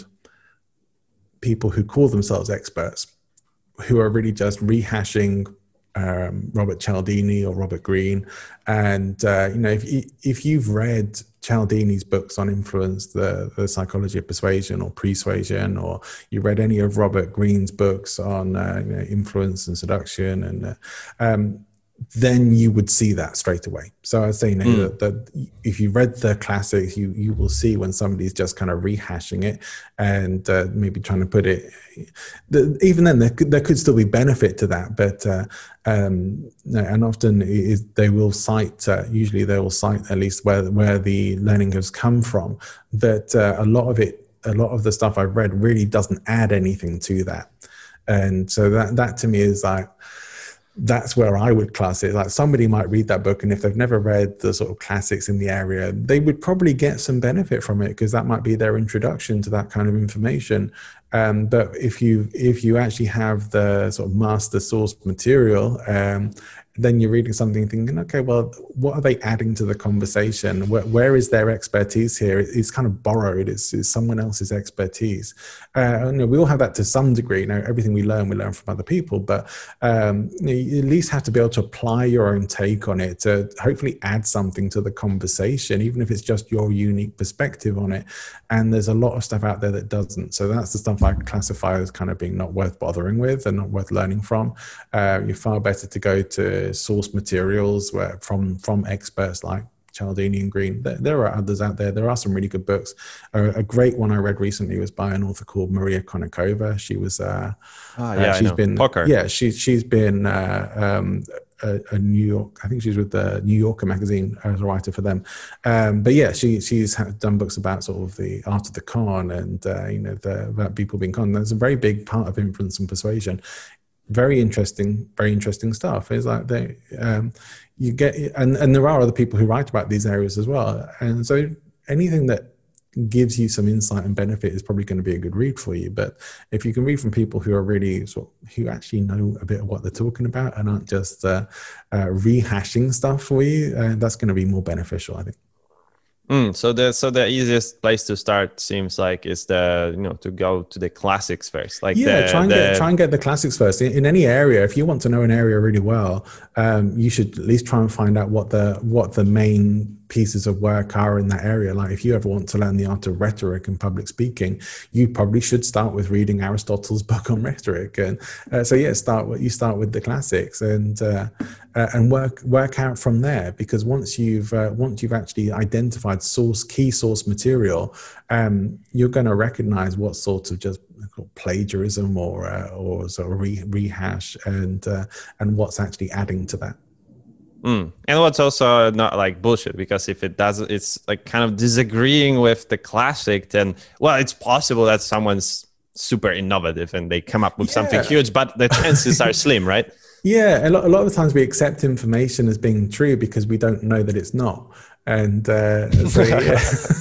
people who call themselves experts, who are really just rehashing um, Robert Cialdini or Robert Greene. And uh, you know, if you, if you've read Cialdini's books on influence, the, the psychology of persuasion or persuasion, or you read any of Robert Greene's books on uh, you know, influence and seduction, and uh, um, then you would see that straight away. So I was saying mm. that, that if you read the classics, you you will see when somebody's just kind of rehashing it and uh, maybe trying to put it. The, even then, there could, there could still be benefit to that, but uh, um, and often it is, they will cite. Uh, usually, they will cite at least where where the learning has come from. That uh, a lot of it, a lot of the stuff I've read really doesn't add anything to that, and so that that to me is like. That's where I would class it. Like somebody might read that book, and if they've never read the sort of classics in the area, they would probably get some benefit from it, because that might be their introduction to that kind of information. Um, but if you if you actually have the sort of master source material, um, then you're reading something thinking, okay, well, what are they adding to the conversation? Where, where is their expertise here? It's kind of borrowed. It's, it's someone else's expertise. Uh, you know, we all have that to some degree. You know, everything we learn, we learn from other people. But um, you, know, you at least have to be able to apply your own take on it to hopefully add something to the conversation, even if it's just your unique perspective on it. And there's a lot of stuff out there that doesn't. So that's the stuff I classify as kind of being not worth bothering with and not worth learning from. Uh, you're far better to go to source materials where from from experts like Cialdini and Green. There, there are others out there. There are some really good books. Uh, a great one I read recently was by an author called Maria Konnikova. She was, uh, oh, yeah, uh, she's been, Poker. yeah, she's she's been uh, um, a, a New York. I think she's with the New Yorker magazine as a writer for them. Um, but yeah, she she's done books about sort of the art of the con and uh, you know the, about people being con. That's a very big part of influence and persuasion. Very interesting, very interesting stuff. It's like they, um, you get, and, and there are other people who write about these areas as well. And so anything that gives you some insight and benefit is probably going to be a good read for you. But if you can read from people who are really sort of, who actually know a bit of what they're talking about and aren't just uh, uh, rehashing stuff for you, uh, that's going to be more beneficial, I think. Mm, so the so the easiest place to start seems like is the you know to go to the classics first. Like yeah, the, try and the... get try and get the classics first. In, in any area, if you want to know an area really well, um, you should at least try and find out what the what the main pieces of work are in that area. Like if you ever want to learn the art of rhetoric and public speaking, you probably should start with reading Aristotle's book on rhetoric. And uh, so yeah, start what you start with the classics and uh, uh, and work work out from there. Because once you've uh, once you've actually identified source key source material, um, you're going to recognize what sorts of just plagiarism or uh, or sort of re- rehash and uh, and what's actually adding to that. Mm. And what's also not like bullshit, because if it doesn't, it's like kind of disagreeing with the classic, then, well, it's possible that someone's super innovative and they come up with yeah. something huge, but the chances are slim, right? Yeah, a lot, a lot of the times we accept information as being true because we don't know that it's not. And uh, so yeah,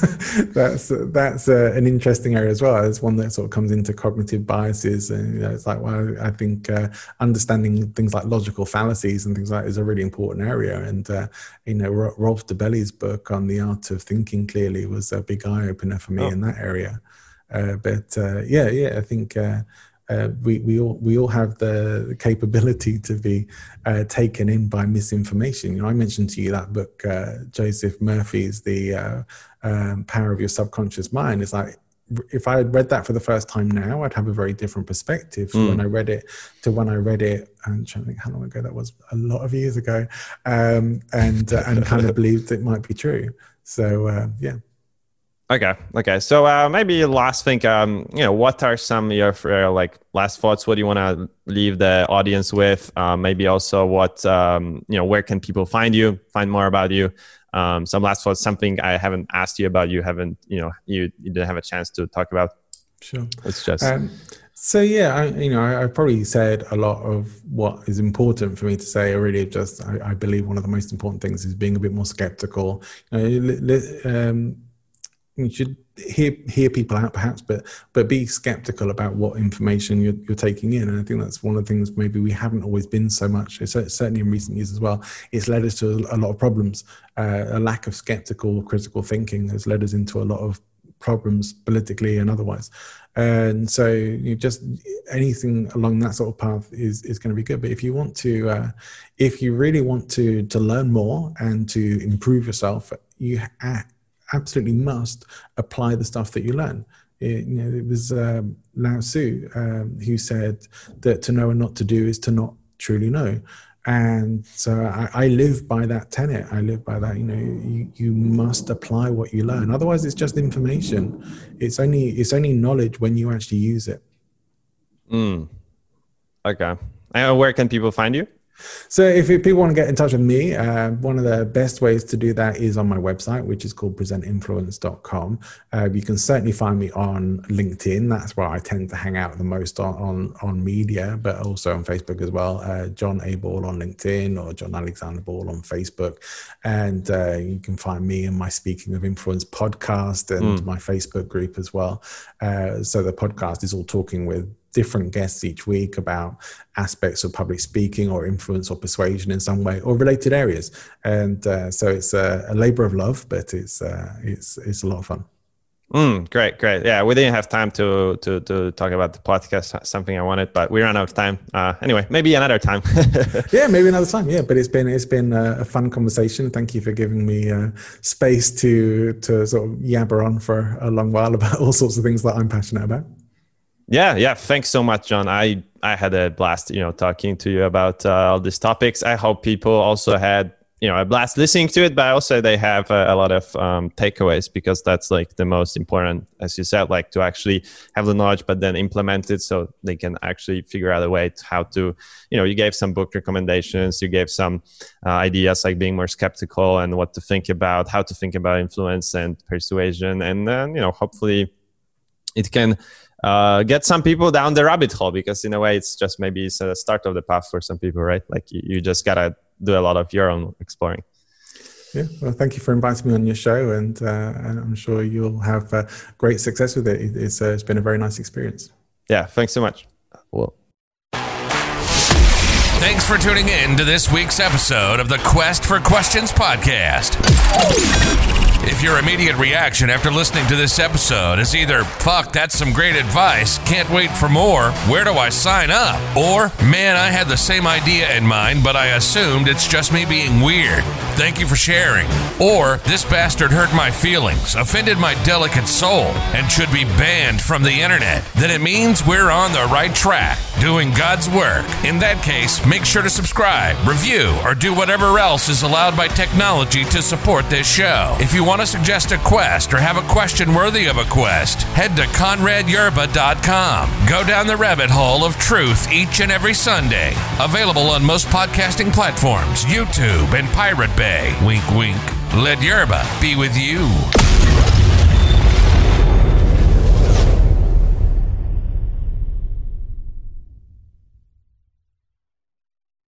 that's that's uh, an interesting area as well. It's one that sort of comes into cognitive biases, and you know, it's like, well, I think uh, understanding things like logical fallacies and things like that is a really important area. And uh, you know, Rolf Dobelli's book on the art of thinking clearly was a big eye opener for me oh. in that area. Uh, but uh, yeah, yeah, I think. Uh, Uh, we we all we all have the capability to be uh, taken in by misinformation. You know, I mentioned to you that book, uh, Joseph Murphy's The uh, um, Power of Your Subconscious Mind. It's like, if I had read that for the first time now, I'd have a very different perspective mm. when I read it to when I read it. I'm trying to think how long ago that was. A lot of years ago, um, and uh, and kind of believed it might be true. So uh, yeah. Okay. Okay. So uh, maybe last thing, um, you know, what are some of your uh, like last thoughts? What do you want to leave the audience with? Uh, maybe also what, um, you know, where can people find you, find more about you? Um, some last thoughts, something I haven't asked you about, you haven't, you know, you, you didn't have a chance to talk about. Sure. It's just. Um, so yeah, I, you know, I, I probably said a lot of what is important for me to say. I really just, I, I believe one of the most important things is being a bit more skeptical. You know, li, li, um, you should hear hear people out perhaps, but but be skeptical about what information you're, you're taking in. And I think that's one of the things maybe we haven't always been so much, certainly in recent years as well. It's led us to a lot of problems. Uh, a lack of skeptical, critical thinking has led us into a lot of problems politically and otherwise. And so you just anything along that sort of path is is going to be good. But if you want to, uh, if you really want to to learn more and to improve yourself, you ha- absolutely must apply the stuff that you learn. It, you know, it was um, Lao Tzu um, who said that to know and not to do is to not truly know. And so I, I live by that tenet. I live by that. You know, you, you must apply what you learn. Otherwise, it's just information. It's only it's only knowledge when you actually use it. Mm. Okay. And where can people find you? So if people want to get in touch with me, uh, one of the best ways to do that is on my website, which is called present influence dot com. Uh, you can certainly find me on LinkedIn. That's where I tend to hang out the most on, on, on media, but also on Facebook as well. Uh, John A. Ball on LinkedIn or John Alexander Ball on Facebook. And uh, you can find me in my Speaking of Influence podcast and mm. my Facebook group as well. Uh, so the podcast is all talking with different guests each week about aspects of public speaking or influence or persuasion in some way or related areas. And uh, so it's a, a labor of love, but it's uh, it's it's a lot of fun. Mm, great, great. Yeah, we didn't have time to to to talk about the podcast, something I wanted, but we ran out of time. Uh, anyway, maybe another time. yeah, maybe another time. Yeah, but it's been it's been a, a fun conversation. Thank you for giving me uh, space to to sort of yabber on for a long while about all sorts of things that I'm passionate about. Yeah, yeah. Thanks so much, John. I, I had a blast, you know, talking to you about uh, all these topics. I hope people also had, you know, a blast listening to it, but also they have a, a lot of um, takeaways, because that's like the most important, as you said, like to actually have the knowledge, but then implement it so they can actually figure out a way to how to, you know, you gave some book recommendations, you gave some uh, ideas like being more skeptical and what to think about, how to think about influence and persuasion. And then, you know, hopefully it can uh, get some people down the rabbit hole, because in a way it's just maybe it's a start of the path for some people, right? Like you, you just gotta do a lot of your own exploring. Yeah, well, thank you for inviting me on your show, and, uh, and I'm sure you'll have uh, great success with it. It's, uh, it's been a very nice experience. Yeah, thanks so much. Well. Thanks for tuning in to this week's episode of the Quest for Questions podcast. If your immediate reaction after listening to this episode is either, fuck, that's some great advice, can't wait for more, where do I sign up? Or, man, I had the same idea in mind, but I assumed it's just me being weird. Thank you for sharing. Or, this bastard hurt my feelings, offended my delicate soul, and should be banned from the internet, then it means we're on the right track, doing God's work. In that case, make sure to subscribe, review, or do whatever else is allowed by technology to support this show. If you want to suggest a quest or have a question worthy of a quest, head to conrad yerba dot com. Go down the rabbit hole of truth each and every Sunday. Available on most podcasting platforms, YouTube, and Pirate Bay. Wink, wink. Let yerba be with you.